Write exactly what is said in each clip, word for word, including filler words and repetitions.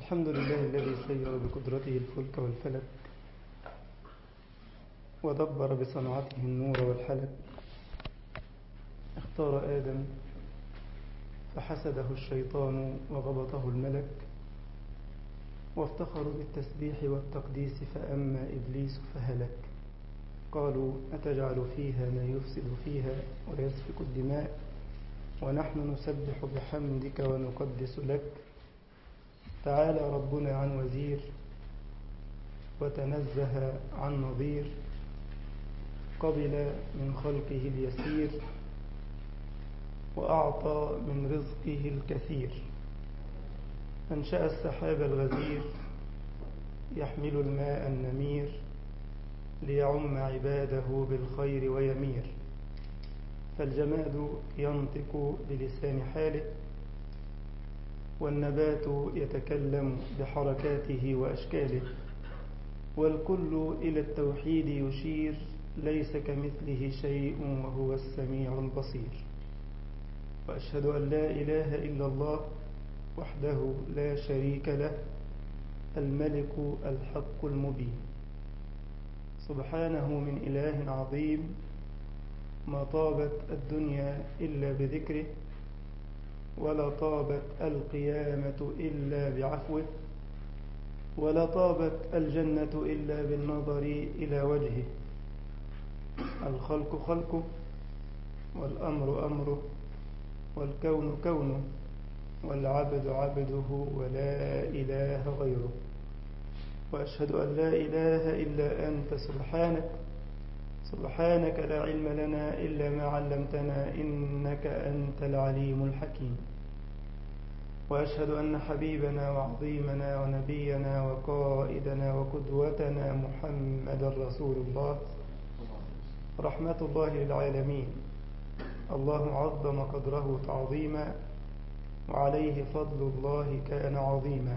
الحمد لله الذي سير بقدرته الفلك والفلك ودبر بصنعته النور والحلك. اختار آدم فحسده الشيطان وغبطه الملك، وافتخروا بالتسبيح والتقديس فأما إبليس فهلك. قالوا أتجعل فيها من يفسد فيها ويسفك الدماء ونحن نسبح بحمدك ونقدس لك. تعالى ربنا عن وزير وتنزه عن نظير، قبل من خلقه اليسير وأعطى من رزقه الكثير. أنشأ السحاب الغزير يحمل الماء النمير ليعم عباده بالخير ويمير. فالجماد ينطق بلسان حاله، والنبات يتكلم بحركاته وأشكاله، والكل إلى التوحيد يشير، ليس كمثله شيء وهو السميع البصير. وأشهد أن لا إله إلا الله وحده لا شريك له، الملك الحق المبين. سبحانه من إله عظيم، ما طابت الدنيا إلا بذكره، ولا طابت القيامة إلا بعفوه، ولا طابت الجنة إلا بالنظر إلى وجهه. الخلق خلقه، والأمر أمره، والكون كونه، والعبد عبده، ولا إله غيره. وأشهد أن لا إله إلا أنت سبحانك سبحانك لا علم لنا إلا ما علمتنا، إنك أنت العليم الحكيم. وأشهد أن حبيبنا وعظيمنا ونبينا وقائدنا وقدوتنا محمد رسول الله، رحمة الله للعالمين. الله عظم قدره تعظيما، وعليه فضل الله كان عظيما.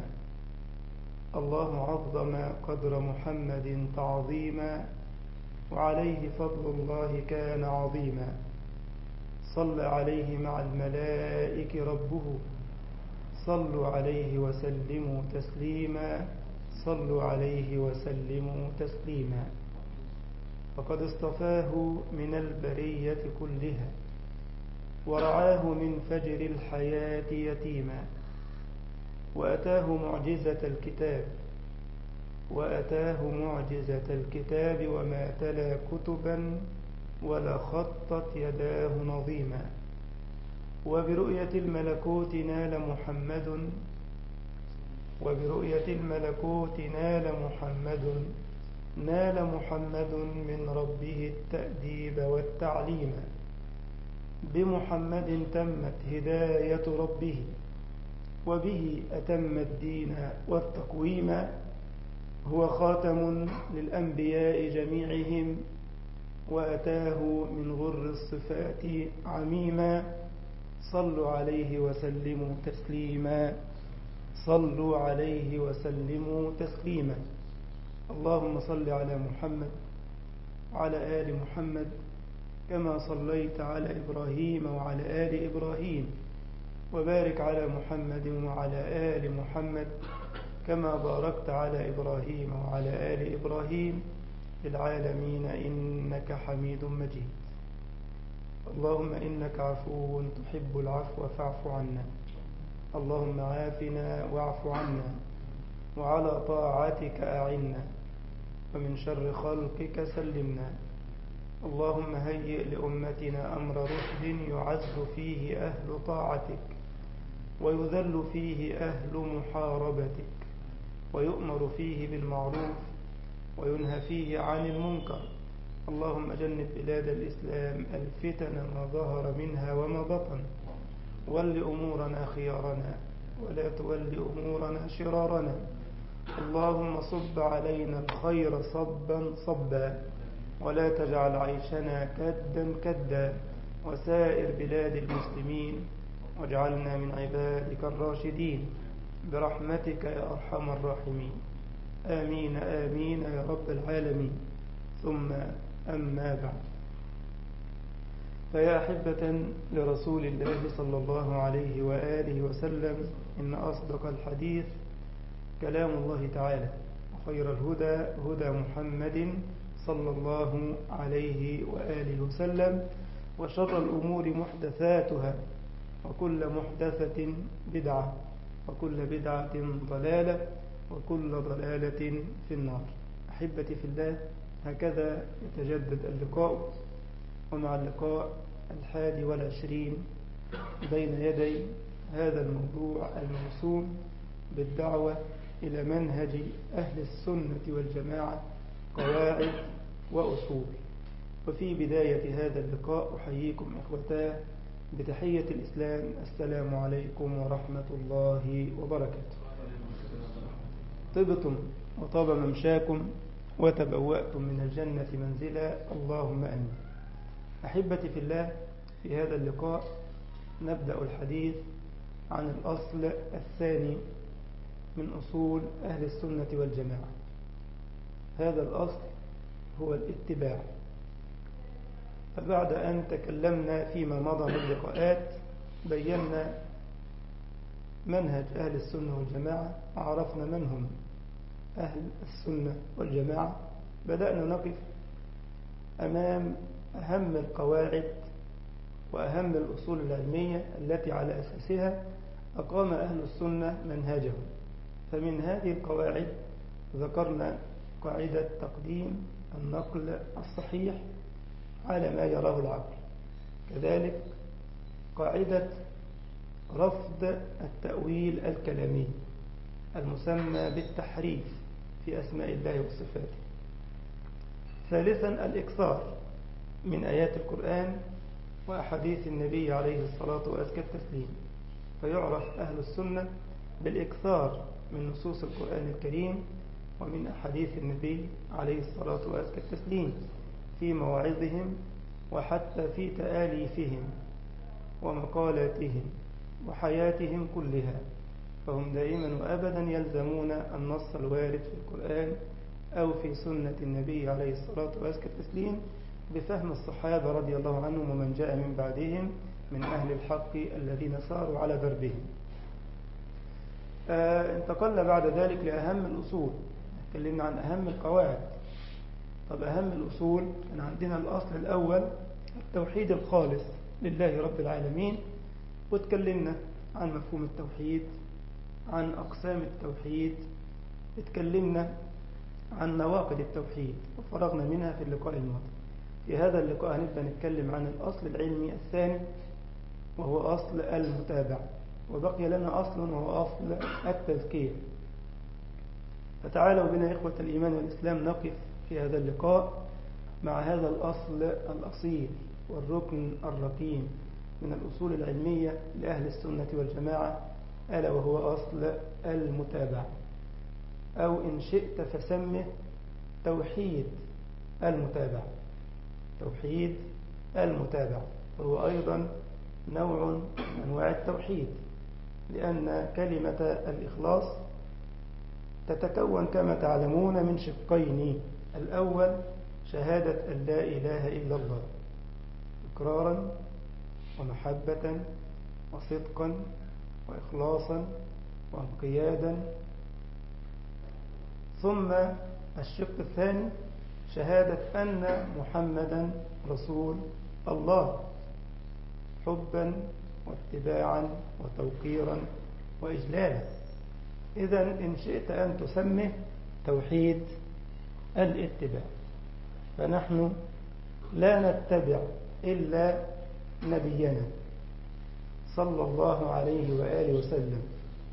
الله عظم قدر محمد تعظيما، وعليه فضل الله كان عظيما. صلى عليه مع الملائكة ربه، صلوا عليه وسلموا تسليما، صلوا عليه وسلموا تسليما. فقد اصطفاه من البرية كلها، ورعاه من فجر الحياة يتيما، وأتاه معجزة الكتاب وأتاه معجزة الكتاب وما تلا كتبا ولا خطت يداه نظيما. وبرؤية الملكوت نال محمد وبرؤية الملكوت نال محمد نال محمد من ربه التأديب والتعليم. بمحمد تمت هداية ربه، وبه أتم الدين والتقويم. هو خاتم للأنبياء جميعهم، وأتاه من غر الصفات عميما. صلوا عليه وسلموا تسليما، صلوا عليه وسلموا تسليما. اللهم صل على محمد وعلى آل محمد، كما صليت على إبراهيم وعلى آل إبراهيم، وبارك على محمد وعلى آل محمد، كما باركت على إبراهيم وعلى آل إبراهيم في العالمين إنك حميد مجيد. اللهم إنك عفو تحب العفو فاعف عنا. اللهم عافنا واعف عنا، وعلى طاعتك أعنا، ومن شر خلقك سلمنا. اللهم هيئ لأمتنا أمر رشد يعز فيه أهل طاعتك، ويذل فيه أهل محاربتك، ويؤمر فيه بالمعروف وينهى فيه عن المنكر. اللهم جنب بلاد الإسلام الفتن ما ظهر منها وما بطن، ول أمورنا خيارنا، ولا تول أمورنا شرارنا. اللهم صب علينا الخير صبا صبا، ولا تجعل عيشنا كدا كدا، وسائر بلاد المسلمين، واجعلنا من عبادك الراشدين برحمتك يا أرحم الراحمين. آمين آمين يا رب العالمين. ثم أما بعد، فيا أحبة لرسول الله صلى الله عليه وآله وسلم، إن أصدق الحديث كلام الله تعالى، وخير الهدى هدى محمد صلى الله عليه وآله وسلم، وشر الأمور محدثاتها، وكل محدثة بدعة، وكل بدعة ضلالة، وكل ضلالة في النار. أحبتي في الله، هكذا يتجدد اللقاء، ومع اللقاء الحادي والعشرين بين يدي هذا الموضوع الموسوم بالدعوة إلى منهج أهل السنة والجماعة، قواعد وأصول. وفي بداية هذا اللقاء أحييكم إخوتاه بتحية الإسلام: السلام عليكم ورحمة الله وبركاته. طبتم وطاب ممشاكم وتبوأتم من الجنة منزلا، اللهم آمين. أحبتي في الله، في هذا اللقاء نبدأ الحديث عن الأصل الثاني من أصول أهل السنة والجماعة. هذا الأصل هو الاتباع. فبعد أن تكلمنا فيما مضى من لقاءات بينا منهج أهل السنة والجماعة، عرفنا من هم أهل السنة والجماعة، بدأنا نقف أمام أهم القواعد وأهم الأصول العلمية التي على أساسها أقام أهل السنة منهجهم. فمن هذه القواعد ذكرنا قاعدة تقديم النقل الصحيح على ما يراه العقل، كذلك قاعدة رفض التأويل الكلامي المسمى بالتحريف في أسماء الله وصفاته، ثالثا الإكثار من آيات القرآن وأحاديث النبي عليه الصلاة وأزكى التسليم. فيعرف أهل السنة بالإكثار من نصوص القرآن الكريم ومن أحاديث النبي عليه الصلاة وأزكى التسليم في مواعظهم، وحتى في تآليفهم ومقالاتهم وحياتهم كلها. فهم دائما وأبدا يلزمون النص الوارد في القرآن أو في سنة النبي عليه الصلاة وأزكى التسليم بفهم الصحابة رضي الله عنهم ومن جاء من بعدهم من أهل الحق الذين ساروا على دربهم. آه انتقلنا بعد ذلك لأهم الأصول، تكلمنا عن أهم القواعد. طب أهم الأصول كان عندنا الأصل الأول التوحيد الخالص لله رب العالمين، وتكلمنا عن مفهوم التوحيد، عن أقسام التوحيد، اتكلمنا عن نواقض التوحيد وفرغنا منها في اللقاء الماضي. في هذا اللقاء هنبدأ نتكلم عن الأصل العلمي الثاني وهو أصل المتابعة، وبقي لنا أصل وهو أصل التذكير. فتعالوا بنا إخوة الإيمان والإسلام نقف في هذا اللقاء مع هذا الأصل الأصيل والركن الركين من الأصول العلمية لأهل السنة والجماعة، ألا وهو أصل المتابعة، أو إن شئت فسمه توحيد المتابعة. توحيد المتابعة وهو أيضا نوع من أنواع التوحيد، لأن كلمة الإخلاص تتكون كما تعلمون من شقين: الأول شهادة أن لا إله إلا الله إقرارا ومحبة وصدقا وإخلاصا وانقيادا، ثم الشق الثاني شهادة أن محمدا رسول الله حبا واتباعا وتوقيرا وإجلالا. إذن إن شئت أن تسمه توحيد الاتباع، فنحن لا نتبع إلا نبينا صلى الله عليه وآله وسلم.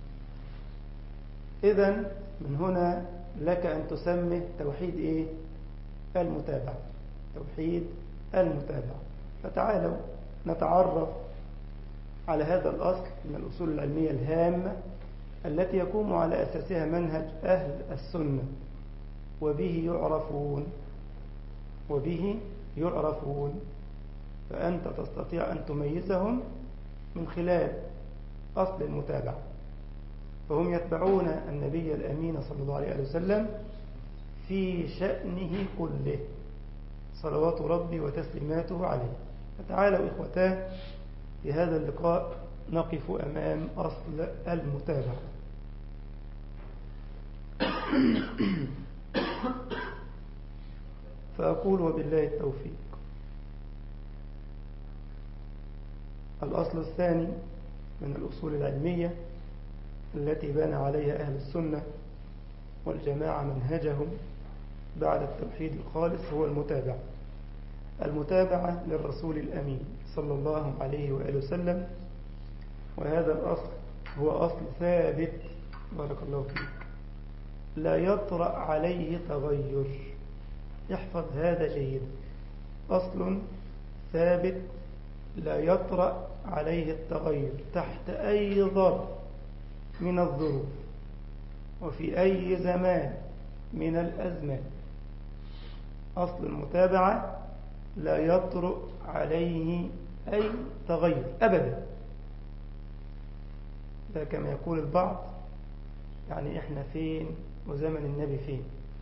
إذن من هنا لك أن تسمه توحيد إيه؟ المتابعة. توحيد المتابعة. فتعالوا نتعرف على هذا الأصل من الأصول العلمية الهامة التي يقوم على أساسها منهج أهل السنة، وبه يعرفون وبه يعرفون فأنت تستطيع أن تميزهم من خلال أصل المتابعة. فهم يتبعون النبي الأمين صلى الله عليه وسلم في شأنه كله صلوات ربي وتسليماته عليه. فتعالوا إخوتاه في هذا اللقاء نقف أمام أصل المتابعة. فأقول وبالله التوفيق. الأصل الثاني من الأصول العلمية التي بان عليها أهل السنة والجماعة منهجهم بعد التوحيد الخالص هو المتابعة المتابعة للرسول الأمين صلى الله عليه وآله وسلم. وهذا الأصل هو أصل ثابت بارك الله فيك لا يطرأ عليه تغير. يحفظ هذا جيدا. أصل ثابت لا يطرأ عليه التغير تحت أي ظرف من الظروف وفي أي زمان من الأزمان. أصل المتابعة لا يطرأ عليه أي تغير أبدا. ده كما يقول البعض يعني إحنا فين وزمن النبي فين،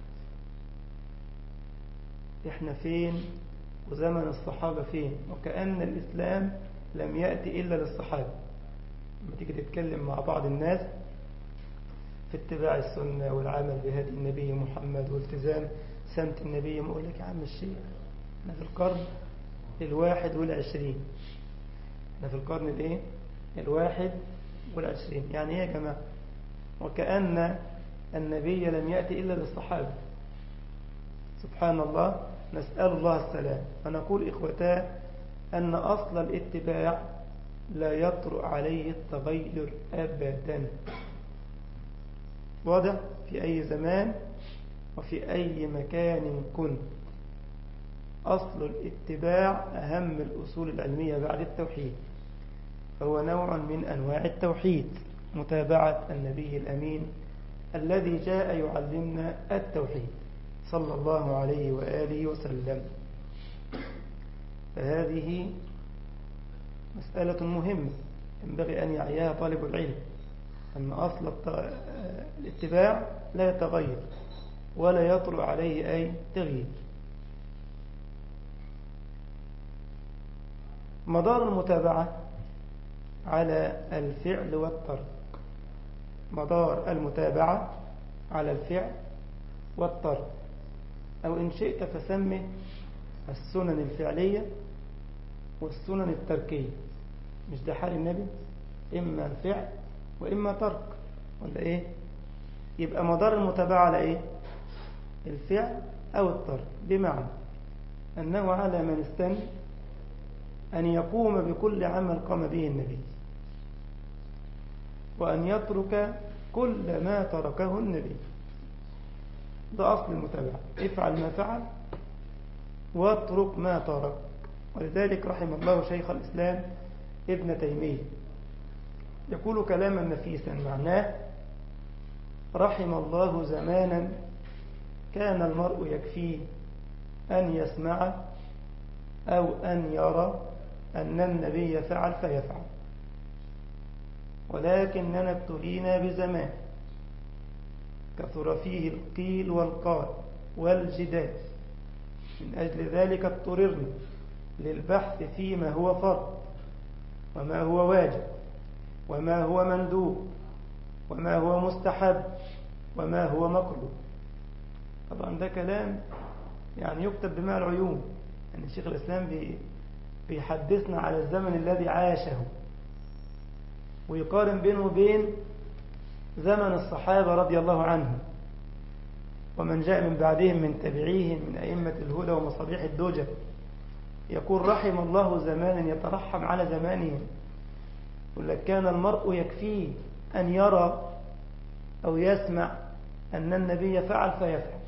إحنا فين وزمن الصحابة فين، وكأن الإسلام لم يأتي إلا للصحابة. لما تيجي تتكلم مع بعض الناس في اتباع السنة والعمل بهدي النبي محمد والتزام سمت النبي، يقول لك يا عم الشيخ احنا في القرن الواحد والعشرين، احنا في القرن الايه الواحد والعشرين. يعني ايه يا جماعة؟ وكأن النبي لم يأتي إلا للصحابة. سبحان الله، نسأل الله السلام. فنقول إخوتا أن أصل الاتباع لا يطرأ عليه التغير أبدا. واضح؟ في أي زمان وفي أي مكان كنت. أصل الاتباع أهم الأصول العلمية بعد التوحيد، فهو نوع من أنواع التوحيد، متابعة النبي الأمين الذي جاء يعلمنا التوحيد صلى الله عليه وآله وسلم. فهذه مسألة مهمة ينبغي أن يعيها طالب العلم، أن أصل الاتباع لا يتغير ولا يطرأ عليه أي تغيير. مدار المتابعة على الفعل والترك. مدار المتابعة على الفعل والترك، أو إن شئت فسمه السنن الفعلية والسنن التركية. مش ده حال النبي؟ إما فعل وإما ترك، ولا إيه؟ يبقى مدار المتابعة على إيه؟ الفعل أو الترك، بمعنى أنه على من استن أن يقوم بكل عمل قام به النبي، وأن يترك كل ما تركه النبي. ده أصل المتابعة، افعل ما فعل واترك ما ترك. ولذلك رحم الله شيخ الإسلام ابن تيمية يقول كلاما نفيسا معناه: رحم الله زمانا كان المرء يكفيه أن يسمع أو أن يرى أن النبي فعل فيفعل، ولكننا ابتلينا بزمان كثر فيه القيل والقال والجدال، من أجل ذلك اضطررنا للبحث فيما هو فرض وما هو واجب وما هو مندوب وما هو مستحب وما هو مكروه. طبعا ده كلام يعني يكتب بماء العيون. يعني شيخ الإسلام بيحدثنا على الزمن الذي عاشه، ويقارن بينه وبين زمن الصحابة رضي الله عنهم ومن جاء من بعدهم من تبعيهم من أئمة الهدى ومصابيح الدجى. يقول: رحم الله زمانا يترحم على زمانهم. يقول لك: كان المرء يكفيه أن يرى أو يسمع أن النبي فعل فيفعل.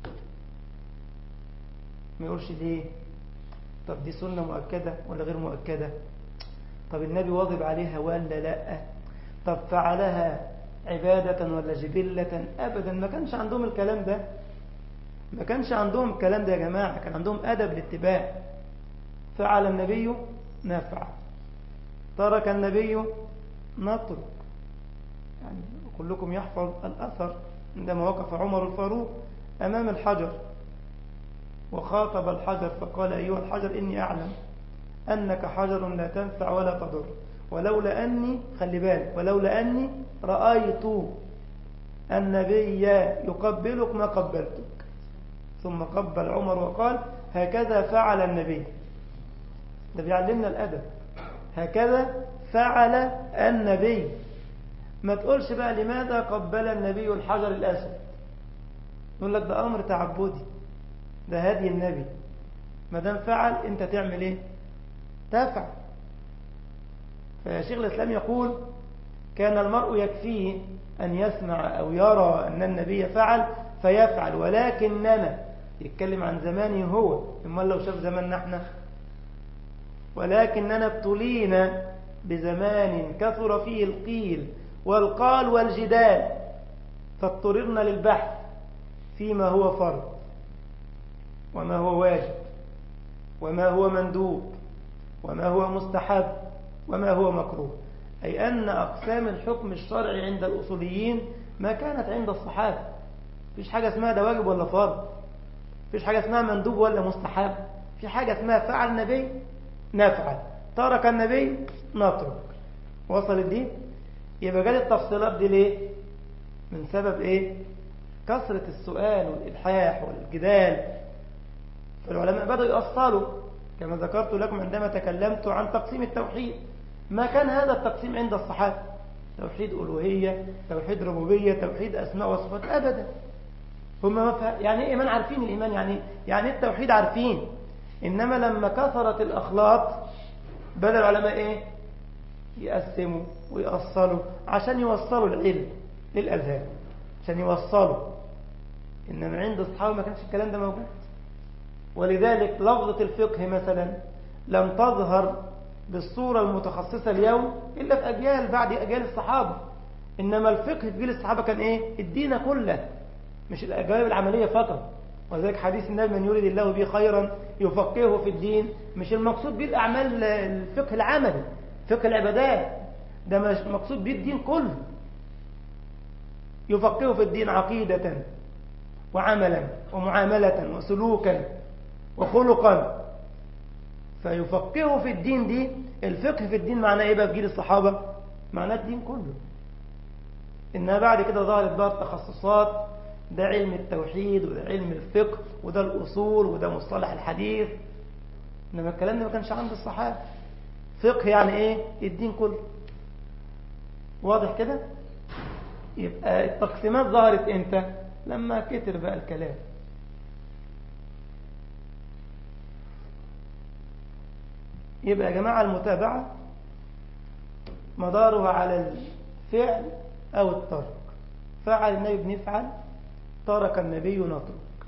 ما يقولش ليه؟ طب دي سنة مؤكدة ولا غير مؤكدة؟ طب النبي واظب عليها ولا لا؟ طب فعلها عبادة ولا جبلة؟ أبدا، ما كانش عندهم الكلام ده. ما كانش عندهم الكلام ده يا جماعة. كان عندهم أدب الاتباع. فعل النبي نفعل، ترك النبي نترك. يعني كلكم يحفظ الأثر عندما وقف عمر الفاروق أمام الحجر وخاطب الحجر فقال: أيها الحجر إني أعلم أنك حجر لا تنفع ولا تضر، ولولا أني خلي بالك ولولا أني رأيت النبي يقبلك ما قبلتك. ثم قبل عمر وقال هكذا فعل النبي. ده بيعلمنا الأدب، هكذا فعل النبي. ما تقولش بقى لماذا قبل النبي الحجر الأسود، نقول لك ده أمر تعبدي، ده هدي النبي. ما دام فعل أنت تعمل إيه؟ تفعل. فشيخ الإسلام يقول كان المرء يكفيه أن يسمع أو يرى أن النبي فعل فيفعل، ولكننا يتكلم عن زمانه هو، إما لو شاف زماننا احنا، ولكننا ابتلينا بزمان كثر فيه القيل والقال والجدال، فاضطررنا للبحث فيما هو فرض وما هو واجب وما هو مندوب وما هو مستحب وما هو مكروه. أي أن أقسام الحكم الشرعي عند الأصوليين ما كانت عند الصحابة. فيش حاجة اسمها ده واجب ولا فرض، فيش حاجة اسمها مندوب ولا مستحب، في حاجة اسمها فعل النبي نفعل، ترك النبي نترك. وصلت دي؟ يبقى جالي التفصيلات دي ليه؟ من سبب ايه؟ كثرة السؤال والإلحاح والجدال. فالعلماء بدأوا يأصلوا كما ذكرت لكم عندما تكلمت عن تقسيم التوحيد. ما كان هذا التقسيم عند الصحابة، توحيد ألوهية، توحيد ربوبية، توحيد أسماء وصفات، أبدا. هم ما فهم يعني إيه إيمان، عارفين الإيمان يعني يعني التوحيد عارفين. إنما لما كثرت الأخلاط بدأ العلماء إيه؟ يقسموا ويأصلوا عشان يوصلوا العلم للأذهان، عشان يوصلوا. إنما عند الصحابة ما كانش الكلام ده موجود. ولذلك لفظة الفقه مثلا لم تظهر بالصورة المتخصصة اليوم إلا في أجيال بعد أجيال الصحابة. إنما الفقه في جيل الصحابة كان إيه؟ الدين كله، مش الأجواب العملية فقط. ولذلك حديث النبي من يريد الله به خيرا يفقهه في الدين، مش المقصود به الأعمال الفقه العملي، فقه العبادات، ده مش مقصود به الدين كله. يفقهه في الدين عقيدة وعملا ومعاملة وسلوكا وخلقا. فيفقهه في الدين دي، الفقه في الدين معناه ايه بقى في جيل الصحابة؟ معناه الدين كله. إنها بعد كده ظهرت بقى التخصصات، ده علم التوحيد وده علم الفقه وده الأصول وده مصطلح الحديث. إنما الكلام ده ما كانش عند الصحابة. فقه يعني ايه؟ الدين كله. واضح كده؟ يبقى التقسيمات ظهرت امتى؟ لما كتر بقى الكلام. يبقى يا جماعة المتابعة مدارها على الفعل أو الترك. فعل النبي بنفعل، ترك النبي نترك.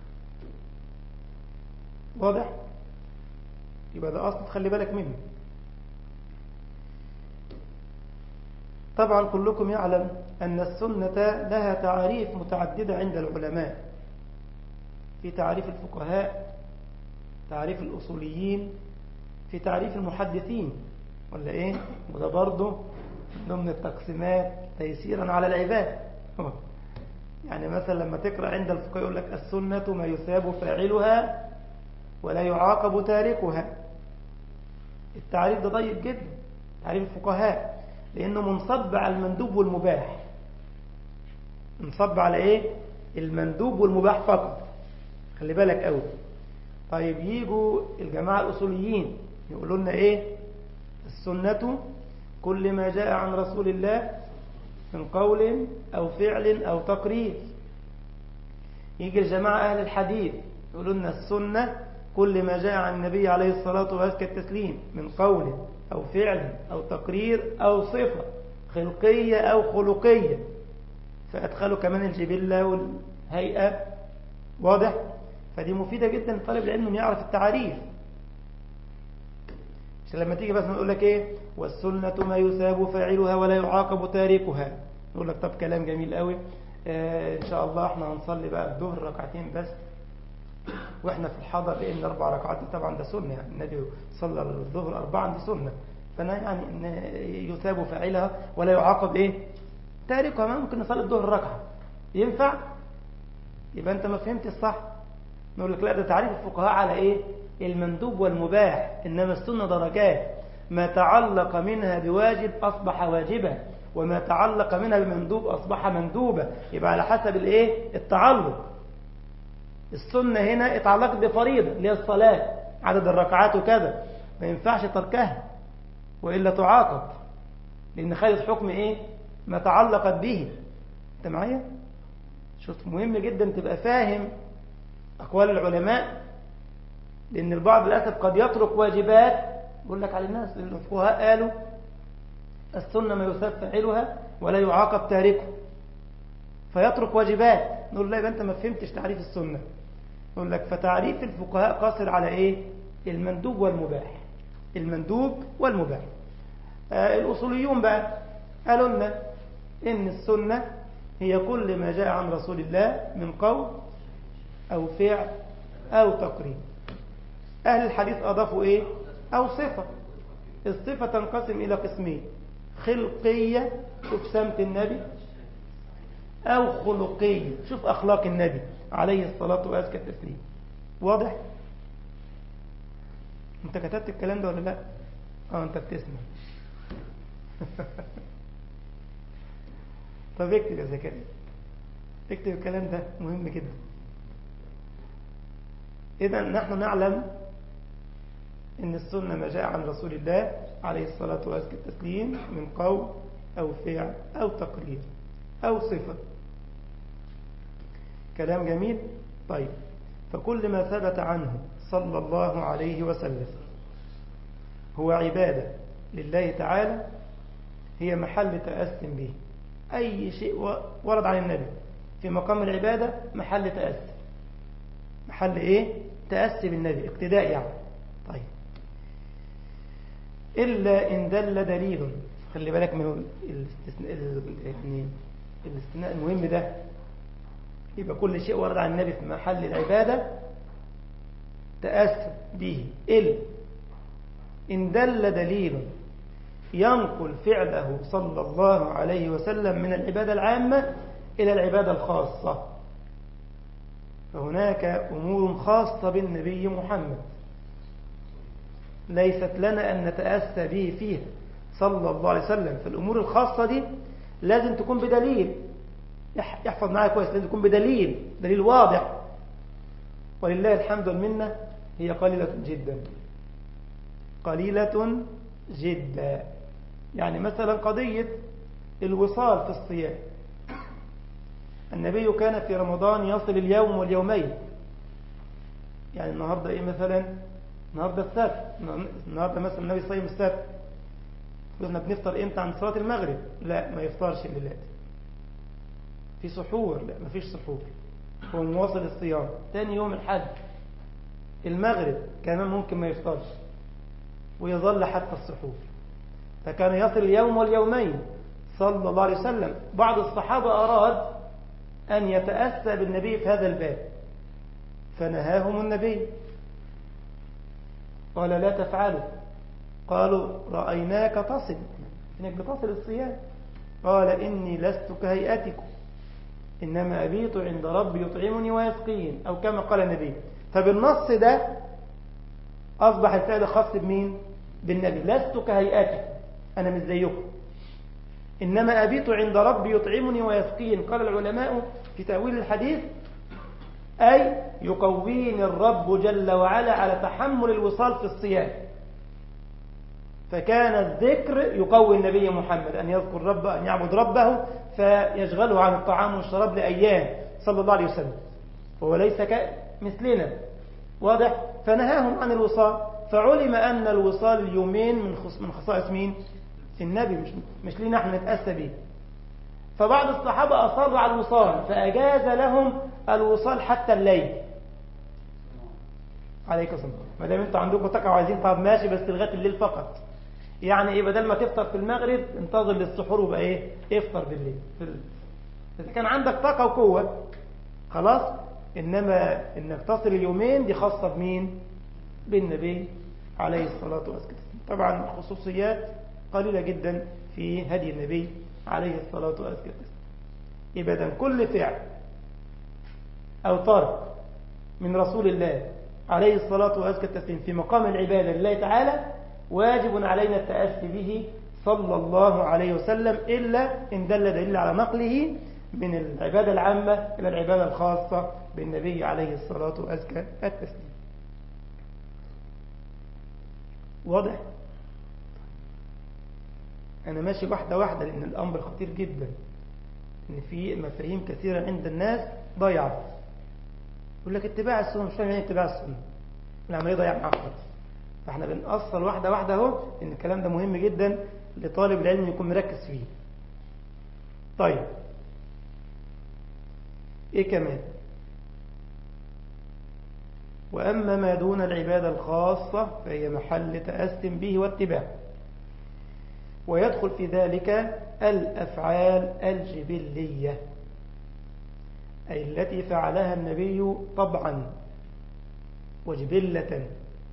واضح؟ يبقى ده أصل تخلي بالك منه. طبعا كلكم يعلم أن السنة لها تعريف متعددة عند العلماء. في تعريف الفقهاء، تعريف الأصوليين، في تعريف المحدثين، ولا إيه؟ وده برضه ضمن التقسيمات تيسيرا على العباد. يعني مثلا لما تقرأ عند الفقهاء يقول لك السنة ما يثاب فاعلها ولا يعاقب تاركها. التعريف ده ضيق جدا، تعريف الفقهاء، لأنه منصب على المندوب والمباح. منصب على إيه؟ المندوب والمباح فقط. خلي بالك قوي. طيب يجوا الجماعة الأصوليين يقولوا لنا إيه؟ السنة كل ما جاء عن رسول الله من قول أو فعل أو تقرير. يجي الجماعة أهل الحديث يقولوا لنا السنة كل ما جاء عن النبي عليه الصلاة وأزكى التسليم من قول أو فعل أو تقرير أو صفة خلقية أو خلقية، فأدخلوا كمان الجبلة والهيئة. واضح؟ فدي مفيدة جدا لطالب العلم أن يعرف التعاريف، عشان لما تيجي بس نقول لك إيه؟ والسنة ما يثاب فاعلها ولا يعاقب تاركها. نقول لك طب كلام جميل قوي، آه إن شاء الله احنا هنصلي بقى الظهر ركعتين بس واحنا في الحضر، لأن أربع ركعات طبعا ده سنة، يعني النبي صلى الظهر أربعا دي سنة، فأنا يعني إن يثاب فاعلها ولا يعاقب إيه؟ تاركها. ما ممكن نصلي الظهر ركعة، ينفع؟ يبقى أنت ما فهمت الصح. نقول لك لا، ده تعريف الفقهاء على إيه؟ المندوب والمباح. إنما السنة درجات، ما تعلق منها بواجب أصبح واجبا، وما تعلق منها بمندوب أصبح مندوبة، يبقى على حسب الإيه؟ التعلق. السنة هنا اتعلقت بفريضة اللي هي الصلاة، عدد الركعات وكذا، ما ينفعش تركها وإلا تعاقب، لأن خالد حكم إيه؟ ما تعلقت به. أنت معايا؟ شوف، مهم جدا تبقى فاهم أقوال العلماء، لأن البعض للأسف قد يترك واجبات. بقول لك على الناس، الفقهاء قالوا السنة ما يثاب فاعلها ولا يعاقب تاركه، فيترك واجبات. نقول لا، يبقى أنت ما فهمتش تعريف السنة. نقول لك فتعريف الفقهاء قاصر على إيه؟ المندوب والمباح. المندوب والمباح. آه الأصوليون بقى قالوا لنا إن السنة هي كل ما جاء عن رسول الله من قول أو فعل أو تقرير. أهل الحديث أضافوا إيه؟ أو صفة. الصفة تنقسم إلى قسمين: خلقية، شوف سمت النبي، أو خلقية، شوف أخلاق النبي عليه الصلاة وأزكى التسليم. واضح؟ أنت كتبت الكلام ده ولا لا؟ أه أنت بتسمع. طب اكتب يا زكريا، اكتب الكلام ده مهم جدا. إذا نحن نعلم إن السنة ما جاء عن رسول الله عليه الصلاة وأزكى التسليم من قول أو فعل أو تقرير أو صفة. كلام جميل. طيب، فكل ما ثبت عنه صلى الله عليه وسلم هو عبادة لله تعالى هي محل تأس به. أي شيء ورد عن النبي في مقام العبادة محل تأس، محل إيه؟ تأس بالنبي، اقتداء يعني. طيب، إلا إن دل دليل. خلي بالك من الاستثناء، يعني الاستثناء المهم ده. يبقى كل شيء ورد عن النبي في محل العبادة تأس به، إلا إن دل دليل ينقل فعله صلى الله عليه وسلم من العبادة العامة إلى العبادة الخاصة. فهناك أمور خاصة بالنبي محمد ليست لنا أن نتأسى به فيها صلى الله عليه وسلم. فالأمور الخاصة دي لازم تكون بدليل. يحفظ معايا كويس، لازم تكون بدليل، دليل واضح. ولله الحمد والمنة هي قليلة جدا، قليلة جدا. يعني مثلا قضية الوصال في الصيام، النبي كان في رمضان يصل اليوم واليومين. يعني النهاردة إيه مثلا؟ النهاردة السبت، النهاردة مثلا النبي صايم السبت، قلنا بنفطر إمتى؟ عند صلاة المغرب؟ لا، ما يفطرش الليلات. في سحور؟ لا، ما فيش سحور، هو مواصل الصيام. تاني يوم الحج المغرب كمان ممكن ما يفطرش ويظل حتى السحور. فكان يصل اليوم واليومين صلى الله عليه وسلم. بعض الصحابة أراد أن يتأسى بالنبي في هذا الباب فنهاهم النبي، قال لا تفعلوا. قالوا رأيناك تصل، إنك بتصل الصيام. قال إني لست كهيئتكم، إنما أبيت عند ربي يطعمني ويسقين، أو كما قال النبي. فبالنص ده أصبح الفعل خاص بمين؟ بالنبي. لست كهيئتكم، أنا مش زيكم، إنما أبيت عند ربي يطعمني ويسقين. قال العلماء في تأويل الحديث أي يقويني الرب جل وعلا على تحمل الوصال في الصيام. فكان الذكر يقوي النبي محمد أن يذكر ربه، أن يعبد ربه، فيشغله عن الطعام والشراب لأيام صلى الله عليه وسلم، وهو ليس مثلنا. واضح؟ فنهاهم عن الوصال. فعلم أن الوصال اليومين من خصائص مين؟ النبي، مش مش لينا احنا نتأسى به. فبعض الصحابة أصر على الوصال فأجاز لهم الوصال حتى الليل. عليكم السلام. ما دام انتوا عندكم طاقة وعايزين، طب ماشي، بس لغاية الليل فقط. يعني ايه؟ بدل ما تفطر في المغرب انتظر للسحور وبقى ايه؟ افطر بالليل. إذا كان عندك طاقة وقوة خلاص. إنما إنك تصل اليومين دي خاصة بمين؟ بالنبي عليه الصلاة والسلام. طبعا خصوصيات قليلة جدا في هدي النبي عليه الصلاة والسلام. إذن كل فعل أو ترك من رسول الله عليه الصلاة والسلام في مقام العبادة لله تعالى واجب علينا التأسي به صلى الله عليه وسلم إلا إن دل دليل على نقله من العبادة العامة إلى العبادة الخاصة بالنبي عليه الصلاة وأزكى التسليم. واضح؟ أنا ماشي واحدة واحدة لأن الأمر خطير جدا، إن في مفاهيم كثيرة عند الناس ضيعت. يقول لك اتباع السنة، مش فاهم يعني اتباع السنة، العملية ضيع معاه خالص. فاحنا بنأصل واحدة واحدة اهو، إن الكلام ده مهم جدا لطالب العلم يكون مركز فيه. طيب إيه كمان؟ وأما ما دون العبادة الخاصة فهي محل تأس به واتباع، ويدخل في ذلك الأفعال الجبلية، أي التي فعلها النبي طبعا وجبلة.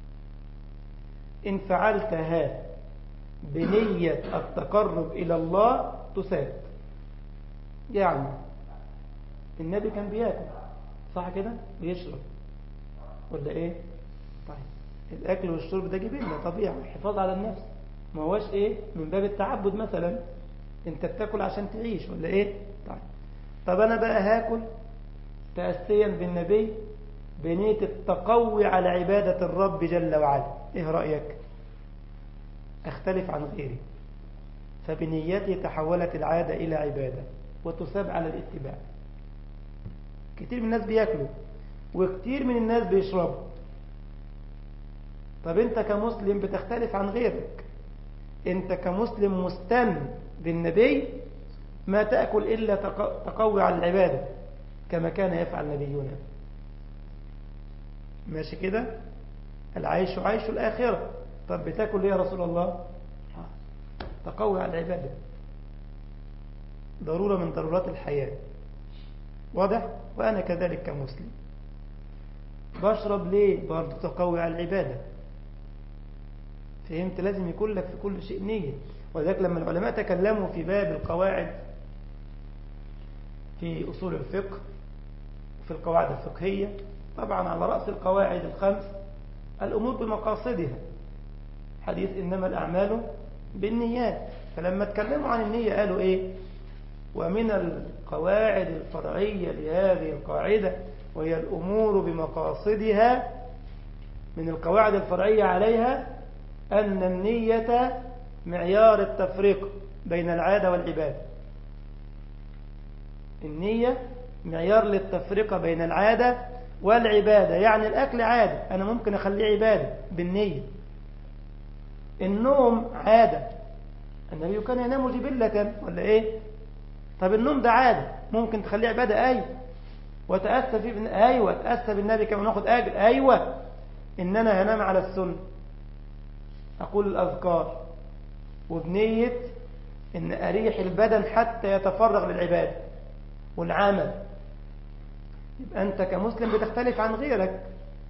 إن فعلتها بنية التقرب إلى الله تساد. يعني النبي كان بياكل صح كده، بيشرب ولا إيه؟ طيب الأكل والشرب ده جبلة طبيعي، حفاظ على النفس، ما هوش إيه من باب التعبد مثلا، أنت بتاكل عشان تعيش ولا إيه؟ طيب طب أنا بقى هاكل تأسيا بالنبي بنية التقوي على عبادة الرب جل وعلا، إيه رأيك؟ أختلف عن غيري، فبنيتي تحولت العادة إلى عبادة وتساب على الاتباع. كتير من الناس بيأكلوا وكتير من الناس بيشربوا. طب أنت كمسلم بتختلف عن غيرك، أنت كمسلم مستن بالنبي ما تأكل إلا تقوي على العبادة كما كان يفعل نبينا. ماشي كده؟ العيش عيش الآخرة. طب بتاكل ليه يا رسول الله؟ تقوي على العبادة، ضرورة من ضرورات الحياة. واضح؟ وأنا كذلك كمسلم بشرب ليه؟ برضو تقوي على العبادة. فهمت؟ لازم يكون لك في كل شيء نية. ولذلك لما العلماء تكلموا في باب القواعد في أصول الفقه وفي القواعد الفقهية، طبعا على رأس القواعد الخمس الأمور بمقاصدها، حديث إنما الأعمال بالنيات. فلما تكلموا عن النية قالوا إيه؟ ومن القواعد الفرعية لهذه القاعدة وهي الأمور بمقاصدها، من القواعد الفرعية عليها أن النية معيار التفريق بين العادة والعبادة. النية معيار للتفرقة بين العادة والعبادة. يعني الأكل عادة، أنا ممكن أخليه عبادة بالنية. النوم عادة، النبي كان ينام جبلة ولا إيه؟ طب النوم ده عادة، ممكن تخليه عبادة. أيوة. وتأسى فيه، أيوة تأسى بالنبي كما ناخد أجر. أيوة. إن أنا هنام على السنة، أقول الأذكار وبنية إن أريح البدن حتى يتفرغ للعبادة والعمل. يبقى أنت كمسلم بتختلف عن غيرك،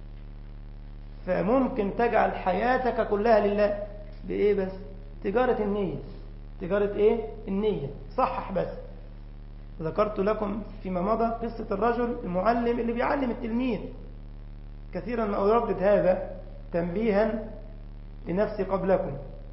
فممكن تجعل حياتك كلها لله بإيه بس؟ تجارة النية. تجارة إيه؟ النية. صحح بس. ذكرت لكم فيما مضى قصة الرجل المعلم اللي بيعلم التلميذ. كثيرا ما أردد هذا تنبيها لنفسي قبلكم.